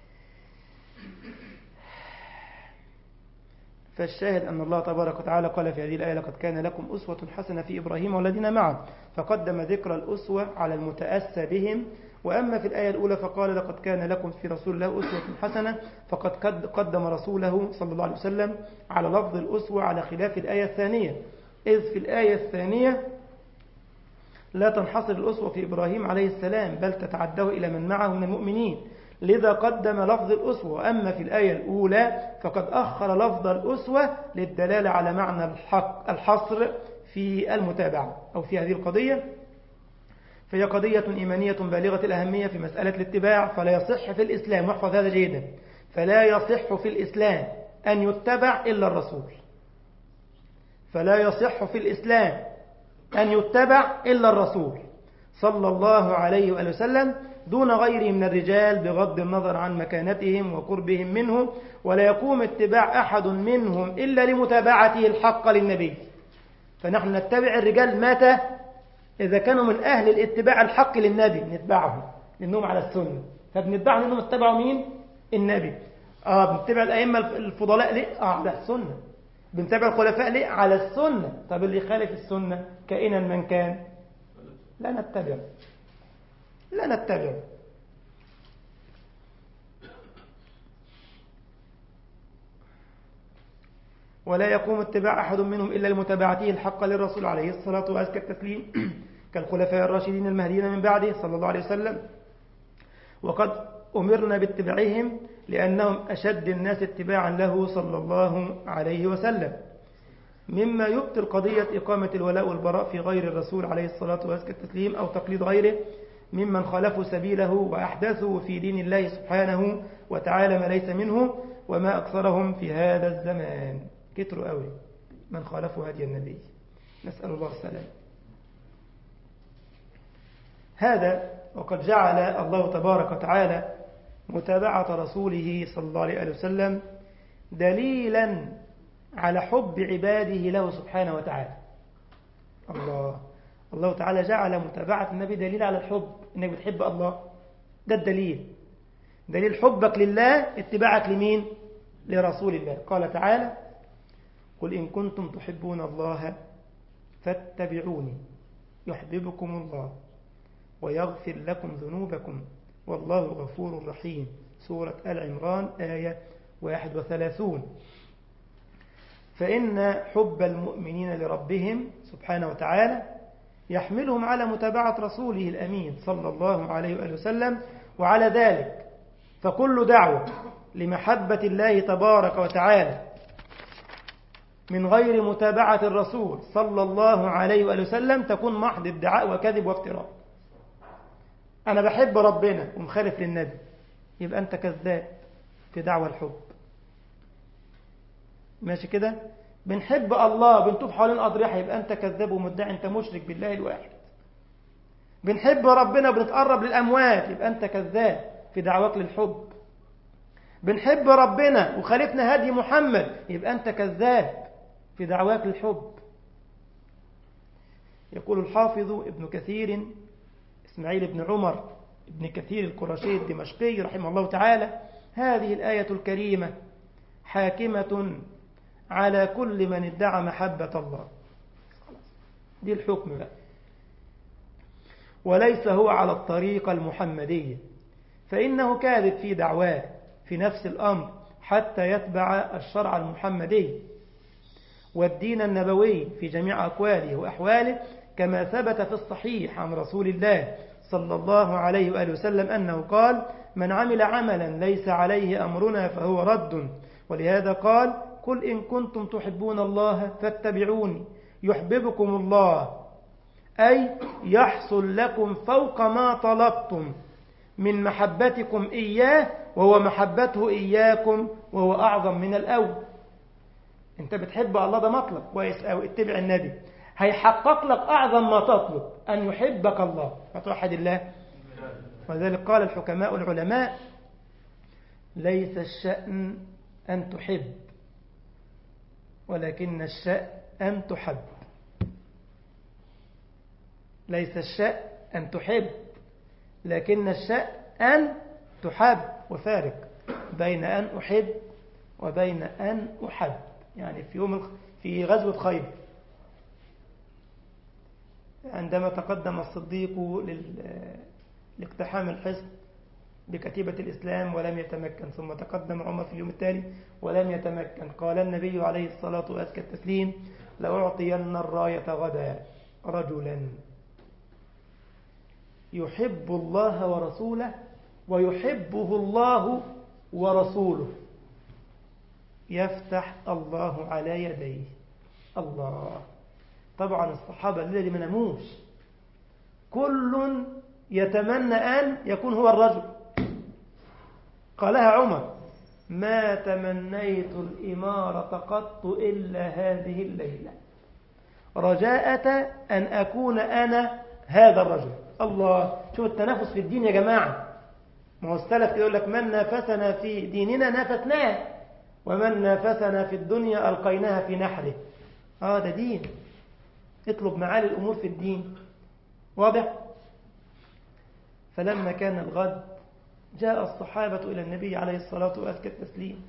فالشاهد أن الله تبارك وتعالى قال في هذه الآية: لقد كان لكم أسوة حسنة في إبراهيم والذين معه، فقدم ذكر الأسوة على المتأسى بهم. وأما في الآية الأولى فقال: لقد كان لكم في رسول الله أسوة حسنة، فقد قدم رسوله صلى الله عليه وسلم على لفظ الأسوة، على خلاف الآية الثانية، إذ في الآية الثانية لا تنحصر الأسوة في إبراهيم عليه السلام بل تتعده إلى من معه من المؤمنين، لذا قدم لفظ الأسوة. وأما في الآية الأولى فقد أخر لفظ الأسوة للدلالة على معنى الحق الحصر في المتابعة أو في هذه القضية. فهي قضية إيمانية بالغة الأهمية في مسألة الاتباع. فلا يصح في الإسلام، واحفظ هذا جيدا، فلا يصح في الإسلام أن يتبع إلا الرسول. فلا يصح في الإسلام أن يتبع إلا الرسول صلى الله عليه وآله وسلم دون غيره من الرجال، بغض النظر عن مكانتهم وقربهم منه. ولا يقوم اتباع أحد منهم إلا لمتابعته الحق للنبي. فنحن نتبع الرجال متى؟ إذا كانوا من أهل الاتباع الحق للنبي نتبعهم لأنهم على السنة، فبنتبعهم لأنهم اتبعوا مين؟ النبي. آه بنتبع الأئمة الفضلاء ليه؟ آه على السنة. بنتبع الخلفاء ليه؟ على السنة. طب اللي يخالف السنة كائنا من كان لا نتبع لا نتبع. ولا يقوم اتباع أحد منهم إلا لمتابعته الحق للرسول عليه الصلاة وأزكى التسليم كالخلفاء الراشدين المهديين من بعده صلى الله عليه وسلم. وقد أمرنا باتباعهم لأنهم أشد الناس اتباعا له صلى الله عليه وسلم، مما يبطل قضية إقامة الولاء والبراء في غير الرسول عليه الصلاة وأزكى التسليم أو تقليد غيره ممن خالفوا سبيله وأحدثوا في دين الله سبحانه وتعالى ما ليس منه، وما أكثرهم في هذا الزمان كتروا قوي من خالفوا هدي النبي، نسأل الله السلام. هذا وقد جعل الله تبارك وتعالى متابعة رسوله صلى الله عليه وسلم دليلا على حب عباده له سبحانه وتعالى. الله الله تعالى جعل متابعة النبي دليل على الحب، إنك بتحب الله، ده الدليل، دليل حبك لله اتباعك لمين؟ لرسول الله. قال تعالى: قل إن كنتم تحبون الله فاتبعوني يحببكم الله ويغفر لكم ذنوبكم والله غفور رحيم. سورة آل عمران آية واحد وثلاثون. فإن حب المؤمنين لربهم سبحانه وتعالى يحملهم على متابعة رسوله الأمين صلى الله عليه وآله وسلم، وعلى ذلك فكل دعوة لمحبة الله تبارك وتعالى من غير متابعة الرسول صلى الله عليه وآله وسلم تكون محض ادعاء وكذب وافتراء. أنا بحب ربنا ومخالف للنبي، يبقى أنت كذاب في دعوة الحب. ماشي كده؟ بنحب الله بنطوف حوالين أضرحة، يبقى أنت كذاب ومدعي، أنت مشرك بالله الواحد. بنحب ربنا وبنتقرب للأموات، يبقى أنت كذاب في دعوك للحب. بنحب ربنا وخالفنا هدي محمد، يبقى أنت كذاب في دعواك للحب. يقول الحافظ ابن كثير إسماعيل بن عمر ابن كثير القرشي الدمشقي رحمه الله تعالى: هذه الآية الكريمة حاكمة على كل من ادعى محبة الله. دي الحكم بقى. وليس هو على الطريقة المحمدية، فإنه كاذب في دعواه في نفس الأمر حتى يتبع الشرع المحمدي والدين النبوي في جميع أقواله وأحواله، كما ثبت في الصحيح عن رسول الله صلى الله عليه وآله وسلم أنه قال: من عمل عملا ليس عليه أمرنا فهو رد. ولهذا قال: قل إن كنتم تحبون الله فاتبعوني يحببكم الله، أي يحصل لكم فوق ما طلبتم من محبتكم إياه، وهو محبته إياكم، وهو أعظم من الأول. أنت بتحب الله، ده مطلب كويس أو اتبع النبي، هيحقق لك أعظم ما تطلب أن يحبك الله فتوحد الله. وذلك قال الحكماء العلماء: ليس الشأن أن تحب، ولكن الشأن أن تحب. ليس الشأن أن تحب، لكن الشأن أن تحب. وفارق بين أن أحب وبين أن أحب. يعني في يوم في غزوة خيبر عندما تقدم الصديق لاقتحام الحصن بكتيبة الإسلام ولم يتمكن، ثم تقدم عمر في اليوم التالي ولم يتمكن، قال النبي عليه الصلاة وأزكى التسليم: لأعطين الراية غدا رجلا يحب الله ورسوله ويحبه الله ورسوله يفتح الله على يديه. الله. طبعا الصحابة اللي ما ناموش، كل يتمنى أن يكون هو الرجل. قالها عمر: ما تمنيت الإمارة قط إلا هذه الليلة رجاءة أن أكون أنا هذا الرجل. الله. شوف التنافس في الدين يا جماعة. ما هو السلف يقول لك: من نافسنا في ديننا نافسناه، ومن نافسنا في الدنيا ألقيناها في نحره. آه ده دين. اطلب معالي الأمور في الدين، واضح؟ فلما كان الغد جاء الصحابة إلى النبي عليه الصلاة وأزكى التسليم،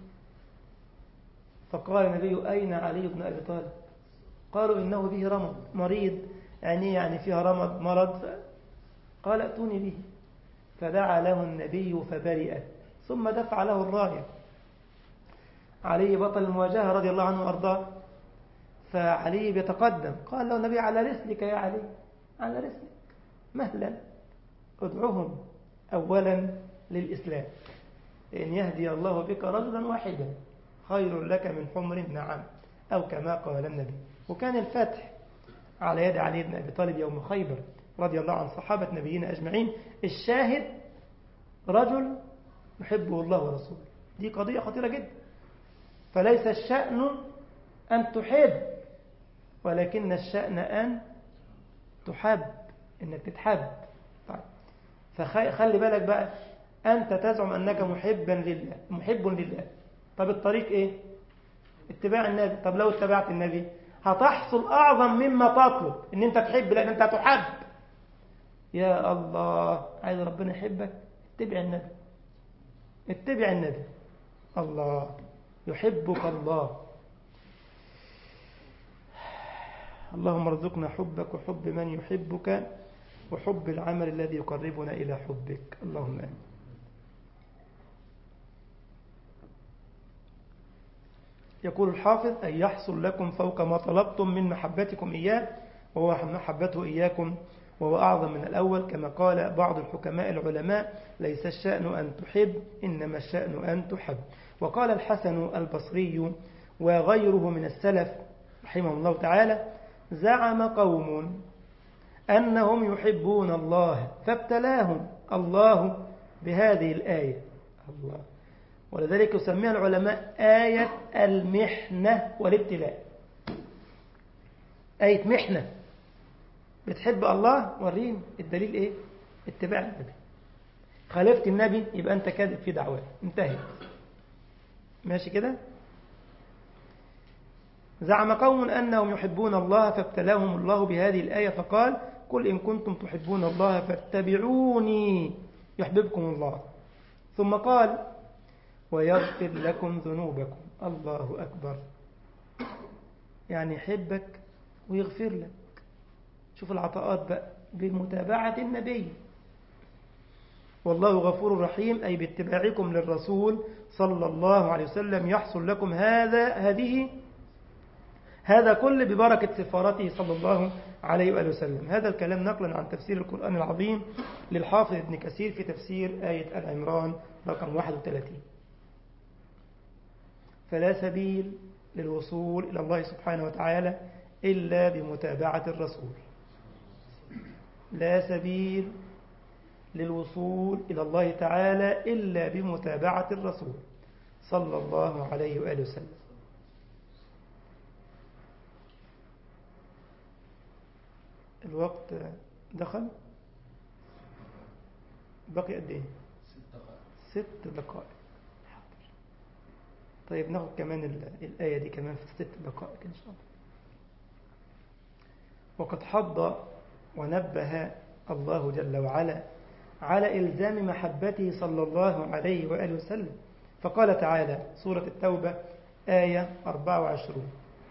فقال النبي: أين علي بن أبي طالب؟ قالوا: إنه به رمض، مريض، يعني يعني فيها رمض مرض. قال: ائتوني به. فدعا له النبي فبرئ، ثم دفع له الراية. علي بطل المواجهة رضي الله عنه وأرضاه، فعلي بيتقدم، قال له النبي: على رسلك يا علي، على رسلك، مهلا، ادعوهم أولا للإسلام، إن يهدي الله بك رجلا واحدا خير لك من حمر النعم، أو كما قال النبي. وكان الفتح على يد علي بن أبي طالب يوم خيبر رضي الله عن صحابة نبينا أجمعين. الشاهد رجل يحبه الله ورسوله، دي قضية خطيرة جدا. فليس الشأن أن تحب، ولكن الشأن أن تحب، إنك تتحب. طيب. فخلي بالك بقى، أنت تزعم أنك محبا لله، محب لله. طب الطريق إيه؟ اتباع النبي. طب لو اتبعت النبي هتحصل أعظم مما تطلب، إن أنت تحب، لأن أنت تحب. يا الله، عايز ربنا يحبك؟ اتبع النبي، اتبع النبي. الله يحبك الله. اللهم ارزقنا حبك وحب من يحبك وحب العمل الذي يقربنا إلى حبك، اللهم آمين. يقول الحافظ: أن يحصل لكم فوق ما طلبتم من محبتكم إياه، وهو محبته إياكم، وهو أعظم من الأول، كما قال بعض الحكماء العلماء: ليس الشأن أن تحب، إنما الشأن أن تحب. وقال الحسن البصري وغيره من السلف رحمه الله تعالى: زعم قوم أنهم يحبون الله فابتلاهم الله بهذه الآية. الله. ولذلك يسميها العلماء آية المحنة والابتلاء. آية محنة، بتحب الله؟ وريني الدليل إيه؟ اتباع النبي. خالفت النبي يبقى أنت كاذب في دعواه، انتهت. ماشي كده؟ زعم قوم أنهم يحبون الله فابتلاهم الله بهذه الآية فقال: قل إن كنتم تحبون الله فاتبعوني يحببكم الله. ثم قال: ويغفر لكم ذنوبكم. الله أكبر، يعني يحبك ويغفر لك. شوف العطاءات بقى بمتابعة النبي. والله غفور رحيم، أي باتباعكم للرسول صلى الله عليه وسلم يحصل لكم هذا هذه هذا كل ببركة سفارته صلى الله عليه وآله وسلم. هذا الكلام نقلا عن تفسير القرآن العظيم للحافظ ابن كثير في تفسير آية آل عمران رقم واحد وثلاثين. فلا سبيل للوصول إلى الله سبحانه وتعالى إلا بمتابعة الرسول. لا سبيل للوصول إلى الله تعالى إلا بمتابعة الرسول صلى الله عليه وآله وسلم. الوقت دخل، بقي قد ايه؟ ست دقائق. طيب ناخد كمان الآية دي كمان في ست دقائق إن شاء الله. وقد حض ونبه الله جل وعلا على إلزام محبته صلى الله عليه وآله وسلم، فقال تعالى سورة التوبة آية أربعة وعشرين: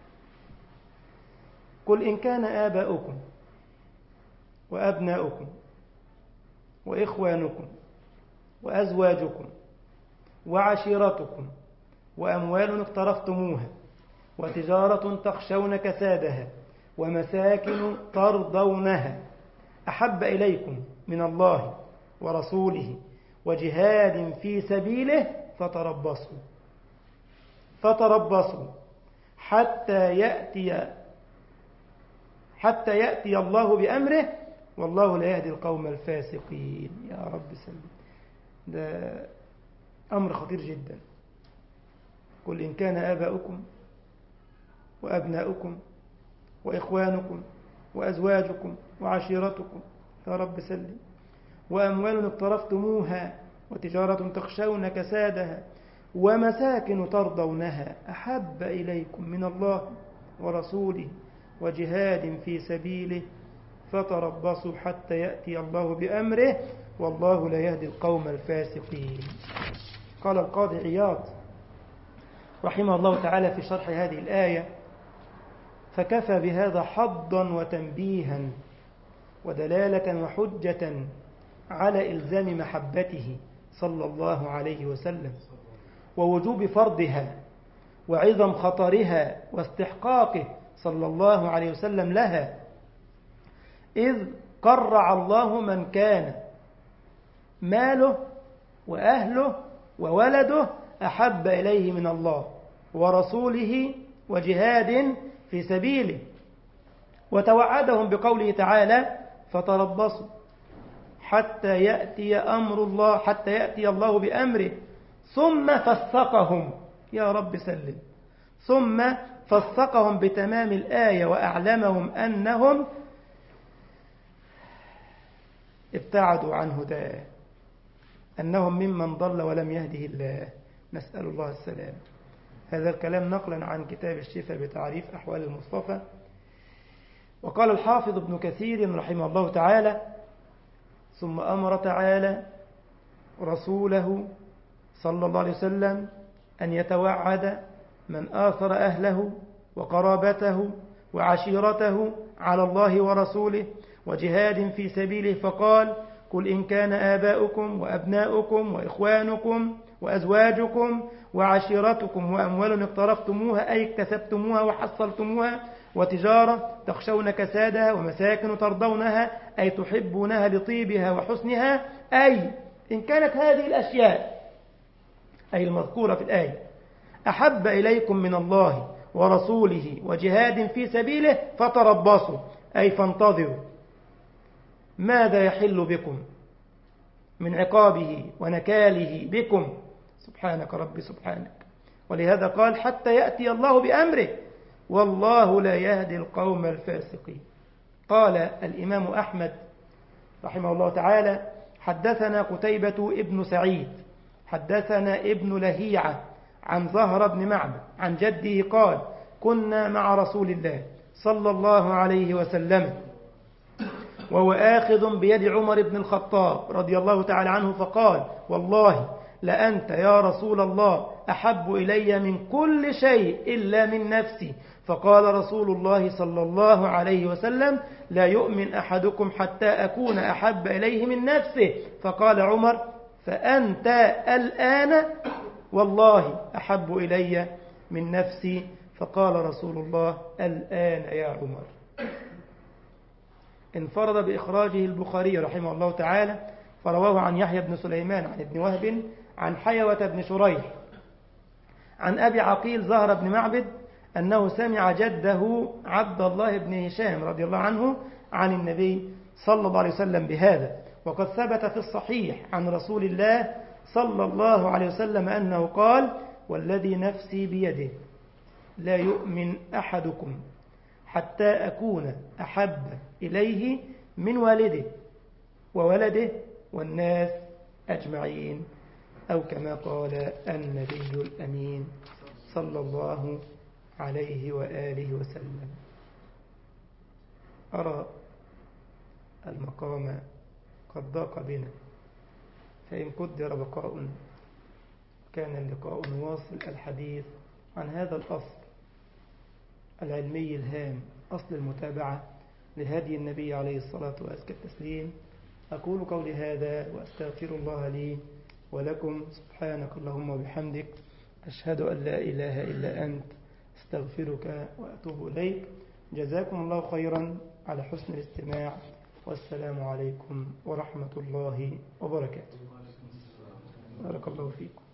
قل إن كان آباؤكم وأبناؤكم وإخوانكم وأزواجكم وعشيرتكم وأموال اقترفتموها وتجارة تخشون كسادها ومساكن ترضونها أحب إليكم من الله ورسوله وجهاد في سبيله فتربصوا فتربصوا حتى يأتي حتى يأتي الله بأمره والله لا يهدي القوم الفاسقين. يا رب سلم، ده أمر خطير جدا. قل إن كان آباؤكم وأبناؤكم وإخوانكم وأزواجكم وعشيرتكم، يا رب سلم، وأموال اقترفتموها وتجارة تخشون كسادها ومساكن ترضونها أحب إليكم من الله ورسوله وجهاد في سبيله فتربصوا حتى يأتي الله بأمره والله لا يهدي القوم الفاسقين. قال القاضي عياض رحمه الله تعالى في شرح هذه الآية: فكفى بهذا حظا وتنبيها ودلالة وحجة على إلزام محبته صلى الله عليه وسلم ووجوب فرضها وعظم خطرها واستحقاقه صلى الله عليه وسلم لها، إذ قرع الله من كان ماله وأهله وولده أحب إليه من الله ورسوله وجهاد في سبيله، وتوعدهم بقوله تعالى: فتربصوا حتى يأتي أمر الله حتى يأتي الله بأمره ثم فسقهم، يا رب سلم، ثم فسقهم بتمام الآية وأعلمهم أنهم ابتعدوا عن هداه، أنهم ممن ضل ولم يهده الله، نسأل الله السلام. هذا الكلام نقلا عن كتاب الشفاء بتعريف أحوال المصطفى. وقال الحافظ ابن كثير رحمه الله تعالى: ثم أمر تعالى رسوله صلى الله عليه وسلم أن يتوعد من آثر أهله وقرابته وعشيرته على الله ورسوله وجهاد في سبيله، فقال: قل إن كان آباؤكم وأبناؤكم وإخوانكم وأزواجكم وعشيرتكم وأموال اقترفتموها أي اكتسبتموها وحصلتموها وتجارة تخشون كسادها ومساكن ترضونها أي تحبونها لطيبها وحسنها، أي إن كانت هذه الأشياء أي المذكورة في الآية أحب إليكم من الله ورسوله وجهاد في سبيله فتربصوا أي فانتظروا ماذا يحل بكم من عقابه ونكاله بكم، سبحانك ربي سبحانك. ولهذا قال: حتى يأتي الله بأمره والله لا يهدي القوم الفاسقين. قال الإمام أحمد رحمه الله تعالى: حدثنا قتيبة ابن سعيد حدثنا ابن لهيعة عن زهر بن معبد عن جده قال: كنا مع رسول الله صلى الله عليه وسلم وهو آخذ بيد عمر بن الخطاب رضي الله تعالى عنه، فقال: والله لأنت يا رسول الله أحب إلي من كل شيء إلا من نفسي. فقال رسول الله صلى الله عليه وسلم: لا يؤمن أحدكم حتى أكون أحب إليه من نفسه. فقال عمر: فأنت الآن والله أحب إلي من نفسي. فقال رسول الله: الآن يا عمر. انفرد بإخراجه البخاري رحمه الله تعالى، فرواه عن يحيى بن سليمان عن ابن وهب عن حيوة بن شريح عن أبي عقيل زهر بن معبد أنه سمع جده عبد الله بن هشام رضي الله عنه عن النبي صلى الله عليه وسلم بهذا. وقد ثبت في الصحيح عن رسول الله صلى الله عليه وسلم أنه قال: والذي نفسي بيده لا يؤمن أحدكم حتى أكون أحب إليه من والده وولده والناس أجمعين، أو كما قال النبي الأمين صلى الله عليه وآله وسلم. أرى المقام قد ضاق بنا، فإن قدر بقاء كان اللقاء نواصل الحديث عن هذا الأصل العلمي الهام، أصل المتابعة لهدي النبي عليه الصلاة وأزكى التسليم. أقول قولي هذا وأستغفر الله لي ولكم. سبحانك اللهم وبحمدك، أشهد أن لا إله إلا أنت، استغفرك وأتوب إليك. جزاكم الله خيرا على حسن الاستماع، والسلام عليكم ورحمة الله وبركاته. بارك الله فيكم.